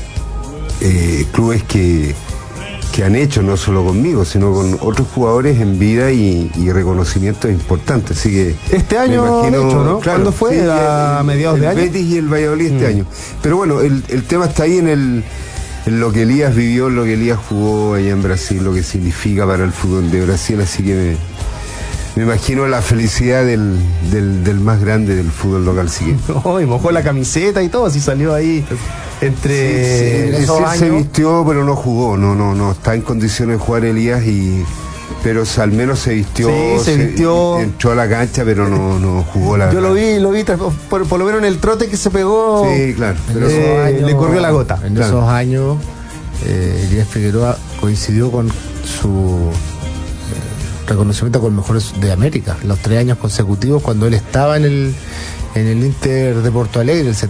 clubes que han hecho, no solo conmigo, sino con otros jugadores en vida y reconocimientos importantes. Así que este año, imagino, de hecho, ¿no? Claro, ¿cuándo fue? Sí, a mediados de año. El Betis y el Valladolid este año. Pero bueno, el tema está ahí en lo que Elías vivió, en lo que Elías jugó allá en Brasil, lo que significa para el fútbol de Brasil. Así que me imagino la felicidad del más grande del fútbol local. Así que... No, y mojó la camiseta y todo, así salió ahí entre esos años. Se vistió, pero no jugó, no está en condiciones de jugar Elías, pero al menos se vistió, sí, se vistió, entró a la cancha, pero no jugó Yo lo vi por lo menos en el trote que se pegó. Sí, claro. Pero le corrió la gota. En esos años, Elías Figueroa coincidió con su reconocimiento con mejores de América, los 3 años consecutivos cuando él estaba en el Inter de Porto Alegre, el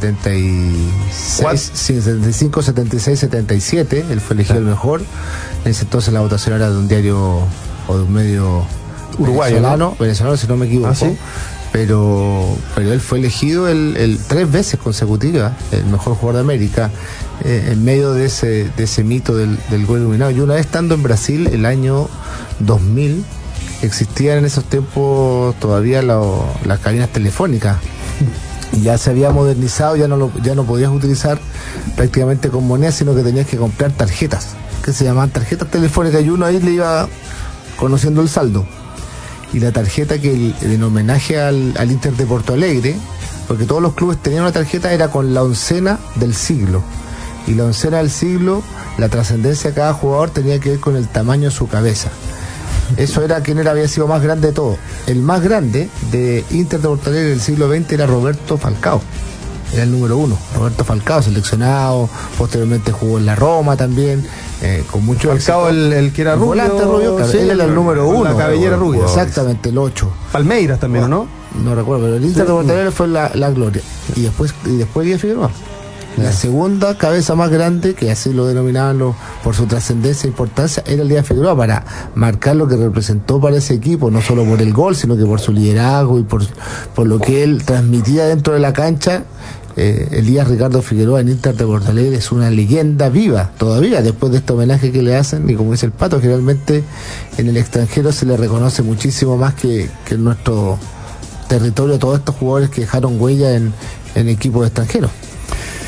75, 76, 77, él fue elegido el mejor. En ese entonces la votación era de un diario o de un medio uruguayo, venezolano, si no me equivoco. ¿Sí? Pero él fue elegido 3 veces consecutivas el mejor jugador de América, en medio de ese mito del gol iluminado. Y una vez estando en Brasil, el año 2000, existían en esos tiempos todavía las cabinas telefónicas. Ya se había modernizado, ya no podías utilizar prácticamente con monedas, sino que tenías que comprar tarjetas, que se llamaban tarjetas telefónicas, y uno ahí le iba conociendo el saldo. Y la tarjeta en homenaje al Inter de Porto Alegre, porque todos los clubes tenían una tarjeta, era con la oncena del siglo. Y la oncena del siglo, la trascendencia de cada jugador tenía que ver con el tamaño de su cabeza. Eso era quién había sido más grande de todo. El más grande de Inter de Porto Alegre del siglo XX era Roberto Falcao. Era el número 1. Roberto Falcao, seleccionado, posteriormente jugó en la Roma también, con mucho Falcao, el que era rubio. Claro, sí, él era el número 1. La cabellera rubia. Exactamente, el 8. Palmeiras también, ¿no? No recuerdo, pero el Inter de Porto Alegre fue la gloria. Y después Elías Figueroa. La segunda cabeza más grande, que así lo denominaban por su trascendencia e importancia, era Elías Figueroa, para marcar lo que representó para ese equipo, no solo por el gol, sino que por su liderazgo y por lo que él transmitía dentro de la cancha. Elías Ricardo Figueroa en Inter de Porto Alegre es una leyenda viva todavía, después de este homenaje que le hacen. Y como dice el Pato, generalmente en el extranjero se le reconoce muchísimo más que en nuestro territorio a todos estos jugadores que dejaron huella en equipos extranjeros.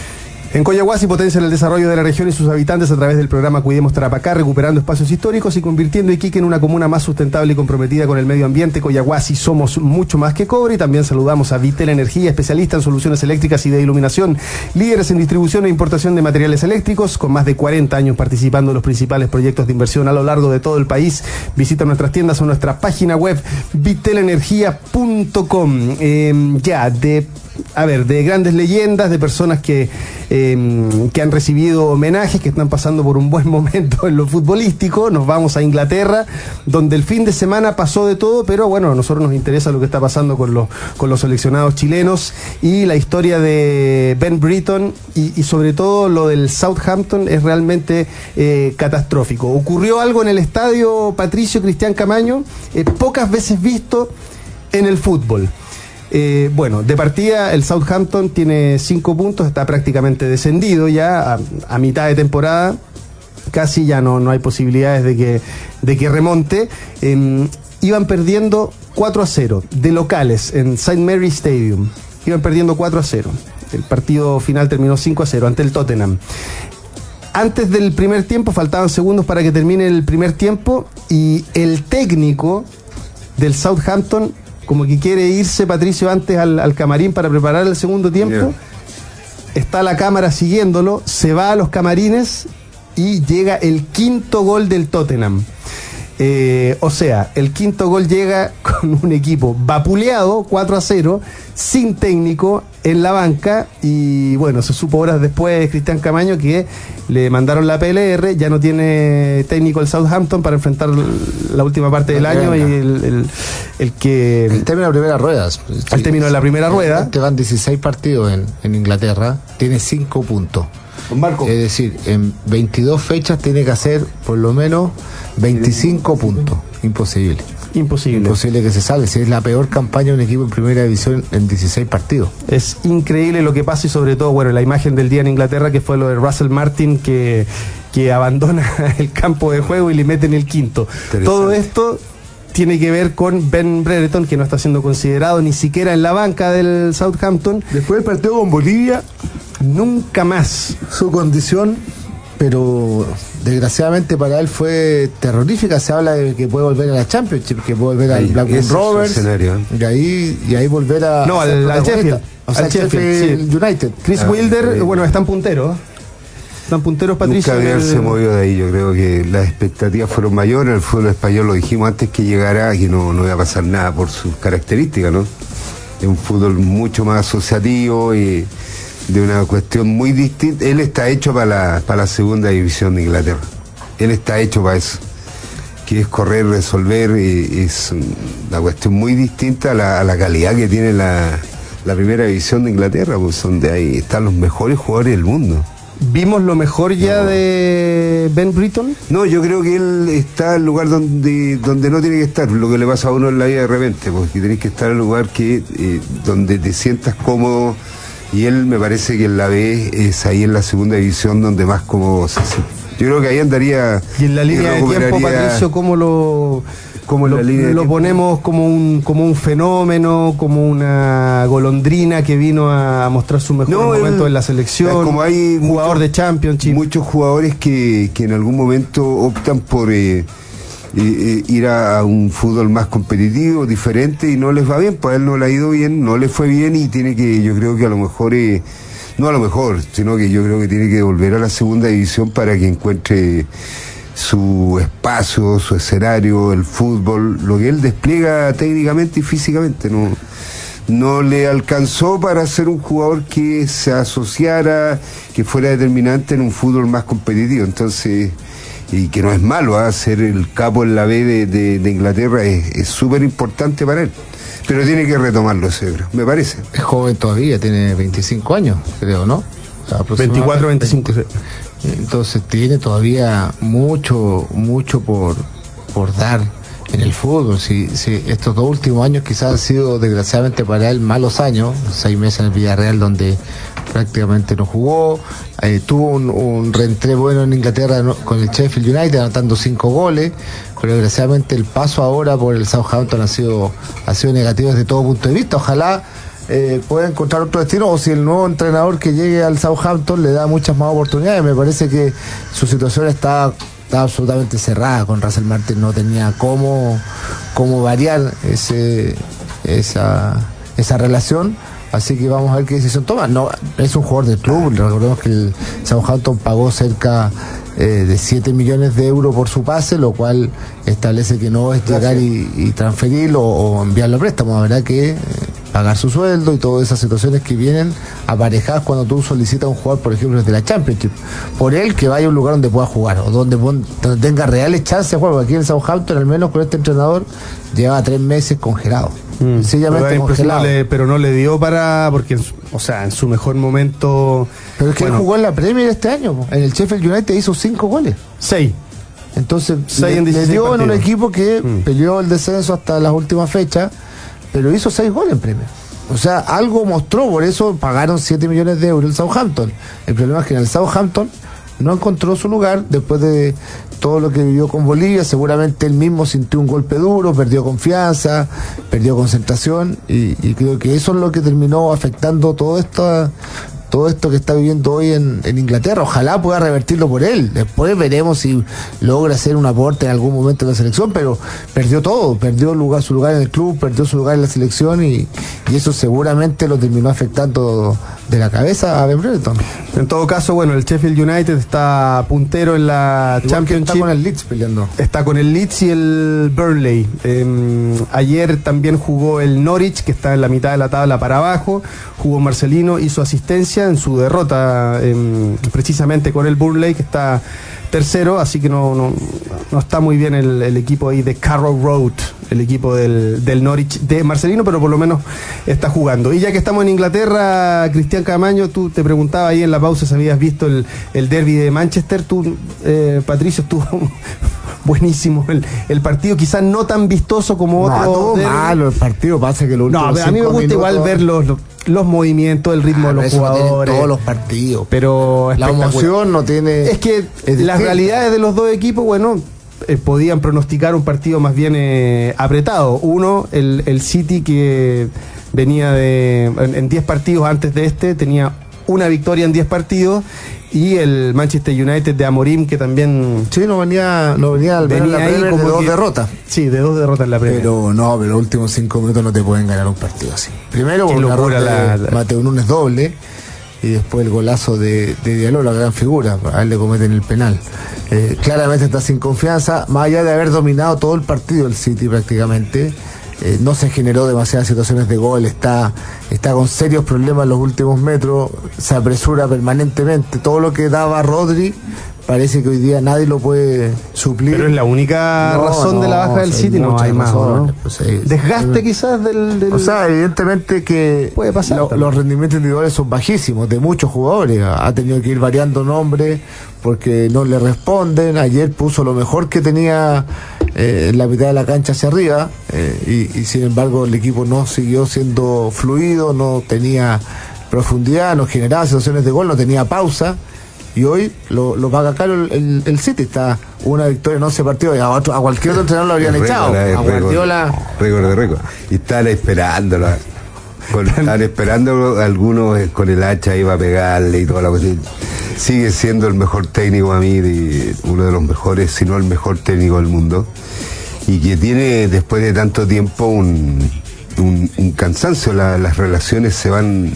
En Coyahuasi potencian el desarrollo de la región y sus habitantes a través del programa Cuidemos Tarapacá, recuperando espacios históricos y convirtiendo Iquique en una comuna más sustentable y comprometida con el medio ambiente. Coyahuasi, somos mucho más que cobre. Y también saludamos a Vitel Energía, especialista en soluciones eléctricas y de iluminación, líderes en distribución e importación de materiales eléctricos, con más de 40 años participando en los principales proyectos de inversión a lo largo de todo el país. Visita nuestras tiendas o nuestra página web vitelenergia.com. De grandes leyendas, de personas que han recibido homenajes, que están pasando por un buen momento en lo futbolístico. Nos vamos a Inglaterra, donde el fin de semana pasó de todo, pero bueno, a nosotros nos interesa lo que está pasando con los seleccionados chilenos y la historia de Ben Britton y sobre todo lo del Southampton es realmente catastrófico. Ocurrió algo en el estadio Patricio Cristian Camaño, pocas veces visto en el fútbol. De partida el Southampton tiene 5 puntos, está prácticamente descendido ya a mitad de temporada, casi ya no hay posibilidades de que remonte. Iban perdiendo 4-0 de locales en St. Mary's Stadium, iban perdiendo 4-0, el partido final terminó 5-0 ante el Tottenham. Antes del primer tiempo, faltaban segundos para que termine el primer tiempo y el técnico del Southampton como que quiere irse, Patricio, antes al camarín para preparar el segundo tiempo. Está la cámara siguiéndolo, se va a los camarines y llega el quinto gol del Tottenham. El quinto gol llega con un equipo vapuleado, 4-0, sin técnico, en la banca, y bueno, se supo horas después Cristian Camaño que le mandaron la PLR, ya no tiene técnico el Southampton para enfrentar la última parte del año, y el término de primeras ruedas. Al término de la primera rueda. Te van 16 partidos en Inglaterra, tiene 5 puntos. Marco. Es decir, en 22 fechas tiene que hacer por lo menos 25 puntos. Imposible que se salve. Si es la peor campaña de un equipo en primera división en 16 partidos. Es increíble lo que pasa, y sobre todo, la imagen del día en Inglaterra, que fue lo de Russell Martin, que abandona el campo de juego y le meten el quinto. Todo esto tiene que ver con Ben Brereton, que no está siendo considerado ni siquiera en la banca del Southampton. Después del partido con Bolivia, nunca más. Su condición, pero desgraciadamente para él fue terrorífica. Se habla de que puede volver a la Championship, que puede volver al Blackburn Rovers, y ahí volver a... No, al Sheffield. Al Sheffield United. Chris Wilder, están punteros. Están punteros, Patricio. Nunca haberse movido de ahí. Yo creo que las expectativas fueron mayores. El fútbol español, lo dijimos antes que llegara, que no iba a pasar nada por sus características, ¿no? Es un fútbol mucho más asociativo y de una cuestión muy distinta. Él está hecho para la segunda división de Inglaterra. Él está hecho para eso, que es correr, resolver. Es una cuestión muy distinta a la calidad que tiene la primera división de Inglaterra, pues donde ahí están los mejores jugadores del mundo. ¿Vimos lo mejor ya de Ben Britton? No, yo creo que él está en el lugar donde no tiene que estar. Lo que le pasa a uno en la vida de repente, porque tenés que estar en el lugar donde te sientas cómodo. Y él, me parece que en la B es ahí en la segunda división donde más cómodo se siente. Yo creo que ahí andaría. Y en la línea de tiempo, Patricio, ¿cómo lo ponemos como un fenómeno, como una golondrina que vino a mostrar su mejor momento en la selección? Como hay jugador de Championship. Muchos jugadores que en algún momento optan por ir a un fútbol más competitivo, diferente, y no les va bien. Pues a él no le ha ido bien, no le fue bien, y tiene que, yo creo que a lo mejor, no a lo mejor, sino que yo creo que tiene que volver a la segunda división para que encuentre su espacio, su escenario, el fútbol, lo que él despliega técnicamente y físicamente. No le alcanzó para ser un jugador que se asociara, que fuera determinante en un fútbol más competitivo. Entonces, y que no es malo, ser el capo en la B de Inglaterra es súper importante para él. Pero tiene que retomarlo ese, me parece. Es joven todavía, tiene 25 años, creo, ¿no? 24, 25. Entonces tiene todavía mucho por dar en el fútbol. Si estos 2 últimos años quizás han sido, desgraciadamente para él, malos años. 6 meses en el Villarreal donde prácticamente no jugó. Tuvo un reentré bueno en Inglaterra con el Sheffield United, anotando 5 goles, pero desgraciadamente el paso ahora por el Southampton ha sido negativo desde todo punto de vista. Ojalá puede encontrar otro destino, o si el nuevo entrenador que llegue al Southampton le da muchas más oportunidades. Me parece que su situación está absolutamente cerrada con Russell Martin, no tenía cómo variar esa relación, así que vamos a ver qué decisión toma. No, es un jugador del club, recordemos que el Southampton pagó cerca de 7 millones de euros por su pase, lo cual establece que no es llegar y transferirlo o enviarlo a préstamo, habrá que pagar su sueldo y todas esas situaciones que vienen aparejadas cuando tú solicitas a un jugador, por ejemplo, desde la Championship, por él que vaya a un lugar donde pueda jugar o donde tenga reales chances de jugar, porque aquí en el Southampton, al menos con este entrenador, lleva 3 meses congelado. Sencillamente congelado. Pero no le dio porque en su mejor momento. Pero es que él jugó en la Premier este año, en el Sheffield United hizo 5 goles. 6. Entonces le dio partidos. En un equipo que peleó el descenso hasta las últimas fechas, pero hizo 6 goles en Premier. O sea, algo mostró, por eso pagaron 7 millones de euros el Southampton. El problema es que en el Southampton no encontró su lugar después de todo lo que vivió con Bolivia. Seguramente él mismo sintió un golpe duro, perdió confianza, perdió concentración y creo que eso es lo que terminó afectando todo esto que está viviendo hoy en Inglaterra. Ojalá pueda revertirlo por él. Después veremos si logra hacer un aporte en algún momento en la selección, pero perdió todo, perdió su lugar en el club, perdió su lugar en la selección y eso seguramente lo terminó afectando de la cabeza a Ben Brereton. En todo caso, bueno, el Sheffield United está puntero en la Championship. Está con el Leeds peleando. Está con el Leeds y el Burnley. Ayer también jugó el Norwich, que está en la mitad de la tabla para abajo. Jugó Marcelino, hizo asistencia en su derrota precisamente con el Burnley, que está tercero, así que no está muy bien el equipo ahí de Carrow Road, el equipo del Norwich de Marcelino, pero por lo menos está jugando. Y ya que estamos en Inglaterra, Cristian Camaño, tú te preguntaba ahí en la pausa si habías visto el derbi de Manchester. Tú, Patricio, estuvo buenísimo el partido, quizás no tan vistoso como otro. Todo malo el partido, pasa que lo último. No, pero a mí me gusta igual ver los movimientos, el ritmo de los jugadores. Todos los partidos. Pero la emoción no tiene. Es que las realidades de los dos equipos, bueno, podían pronosticar un partido más bien apretado. Uno, el City, que venía en 10 partidos antes de tenía una victoria en 10 partidos. Y el Manchester United de Amorim, que también no venía ahí como de 2 derrotas. Sí, de 2 derrotas en la Premier. Pero los últimos 5 minutos no te pueden ganar un partido así. Primero por un error de Mateo Núñez doble, y después el golazo de Diallo, la gran figura. A él le cometen el penal. Claramente está sin confianza, más allá de haber dominado todo el partido el City prácticamente. No se generó demasiadas situaciones de gol, está con serios problemas en los últimos metros, se apresura permanentemente. Todo lo que daba Rodri parece que hoy día nadie lo puede suplir. Pero es la única razón de la baja del City, no hay más, ¿no? Desgaste quizás del... O sea, evidentemente que puede pasar, los rendimientos individuales son bajísimos de muchos jugadores. Ha tenido que ir variando nombres porque no le responden. Ayer puso lo mejor que tenía en la mitad de la cancha hacia arriba, y sin embargo el equipo no siguió siendo fluido, no tenía profundidad, no generaba situaciones de gol, no tenía pausa. Y hoy lo paga caro el City. Está una victoria en 11 partidos. A cualquier otro entrenador lo habrían echado. A Guardiola. Récord. Y están esperándolo. Están esperando algunos con el hacha iba a pegarle y toda la cuestión. Sigue siendo el mejor técnico a mí, uno de los mejores, si no el mejor técnico del mundo. Y que tiene, después de tanto tiempo, un cansancio. Las relaciones se van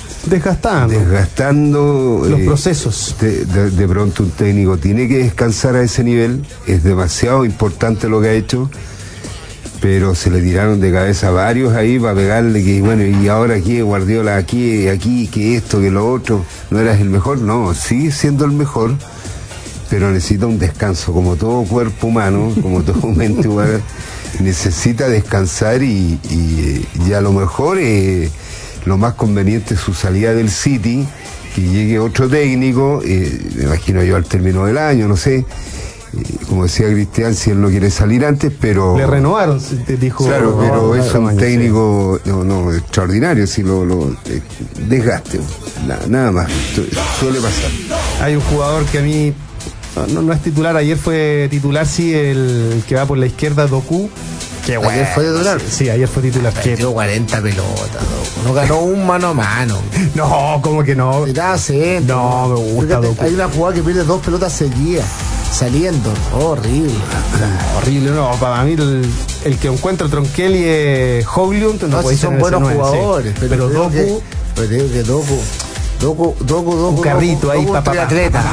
desgastando los procesos. De pronto un técnico tiene que descansar a ese nivel. Es demasiado importante lo que ha hecho, pero se le tiraron de cabeza varios ahí para pegarle que bueno, y ahora aquí Guardiola aquí, que esto, que lo otro. No eras el mejor, no, sigue siendo el mejor, pero necesita un descanso, como todo cuerpo humano, como todo mente humana, necesita descansar y a lo mejor lo más conveniente es su salida del City, que llegue otro técnico, me imagino yo al término del año, no sé, como decía Cristian, si él no quiere salir antes, pero... Le renovaron, te dijo... Claro, pero es un técnico extraordinario, si lo desgaste, nada más, suele pasar. Hay un jugador que a mí no es titular, ayer fue titular, sí, el que va por la izquierda, Doku, Qué Ayer bueno. fue titular. Sí, ayer fue titular. Metió 40 pelotas, no ganó un mano a mano. No, ¿cómo que no? No, me gusta. Fíjate, hay una jugada que pierde 2 pelotas seguidas, saliendo. Horrible. Horrible, no. Para mí el que encuentra Tronquelli y Hoglund no puede ser son buenos jugadores, sí. Pero Doku. Pero digo que Doku. Un carrito ahí, atleta.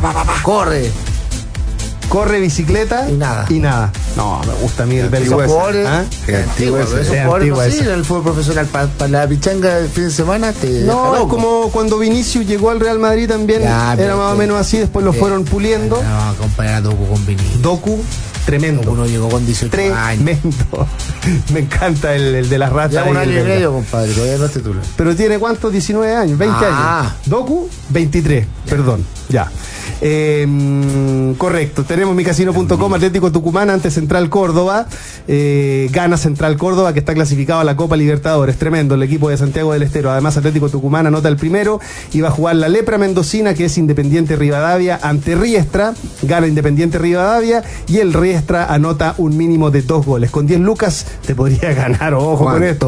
Corre bicicleta y nada. No, me gusta a mí el belga. Esos jugadores, esos jugadores no sirven en el fútbol profesional. Para la pichanga del fin de semana no, es como cuando Vinicius llegó al Real Madrid también. Era más o menos así, después lo fueron puliendo. No, comparar a Doku con Vinicius. Doku, tremendo. Uno llegó con 18 años. Tremendo. Me encanta el de las ratas. Ya un año y medio, compadre, todavía no es titular. Pero tiene ¿cuánto? 19 años, 20 años. Doku, 23, perdón, ya. Correcto, tenemos micasino.com, Atlético Tucumán ante Central Córdoba, gana Central Córdoba, que está clasificado a la Copa Libertadores. Tremendo el equipo de Santiago del Estero. Además, Atlético Tucumán anota el primero y va a jugar la Lepra Mendocina, que es Independiente Rivadavia, ante Riestra. Gana Independiente Rivadavia y el Riestra anota un mínimo de 2 goles. Con 10 lucas te podría ganar, ojo con esto,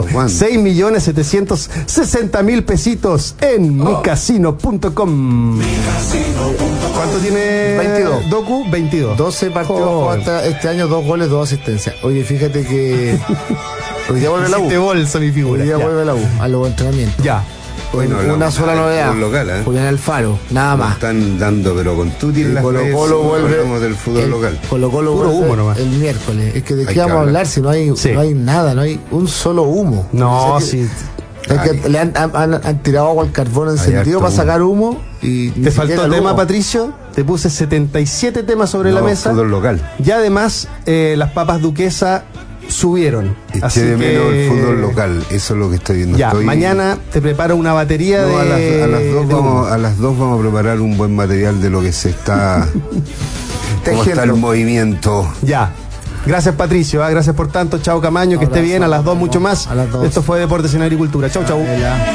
6.760.000 pesitos en micasino.com. ¿Cuánto tiene 22. Doku? 22. 12 partidos hasta este año, 2 goles, 2 asistencias. Oye, fíjate que hoy día vuelve la U. Bolsa, mi figura. Hoy día vuelve la U a los entrenamientos. Ya. Bueno, una sola novedad. Local, Julián Alfaro, nada más. Están dando, pero con tutti en Colo-Colo vuelve del fútbol local. Colo-Colo vuelve el miércoles. Es que de qué vamos a hablar si no hay nada, no hay un solo humo. No, o sea sí. Es que le han tirado agua al carbón encendido para sacar humo y te faltó tema, Patricio. Te puse 77 temas sobre la mesa. Fútbol local. Y además las papas duquesa subieron. Eché de menos el fútbol local, eso es lo que estoy viendo. Ya, mañana te preparo una batería de... A las 2 vamos a preparar un buen material de lo que se está... cómo está el movimiento. Ya. Gracias, Patricio. Gracias por tanto. Chao, Camaño. Que esté bien. A las 2 mucho más. Esto fue Deportes en Agricultura. Chau, chau.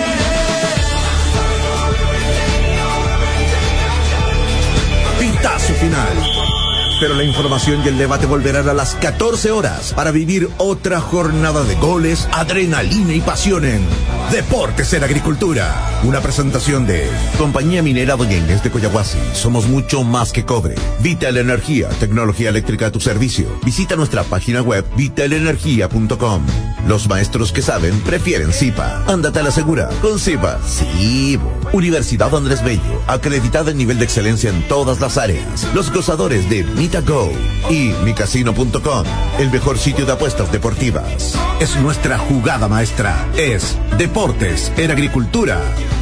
Pitazo final. Pero la información y el debate volverán a las 14 horas para vivir otra jornada de goles, adrenalina y pasión en Deportes en Agricultura. Una presentación de Compañía Minera Doña Inés de Coyahuasi. Somos mucho más que cobre. Vital Energía, tecnología eléctrica a tu servicio. Visita nuestra página web vitalenergia.com. Los maestros que saben prefieren Zipa. Ándate a la segura con Zipa. Sí. Universidad Andrés Bello, acreditada en nivel de excelencia en todas las áreas. Los gozadores de MitaGo y micasino.com, el mejor sitio de apuestas deportivas. Es nuestra jugada maestra. Es Deportes en Agricultura.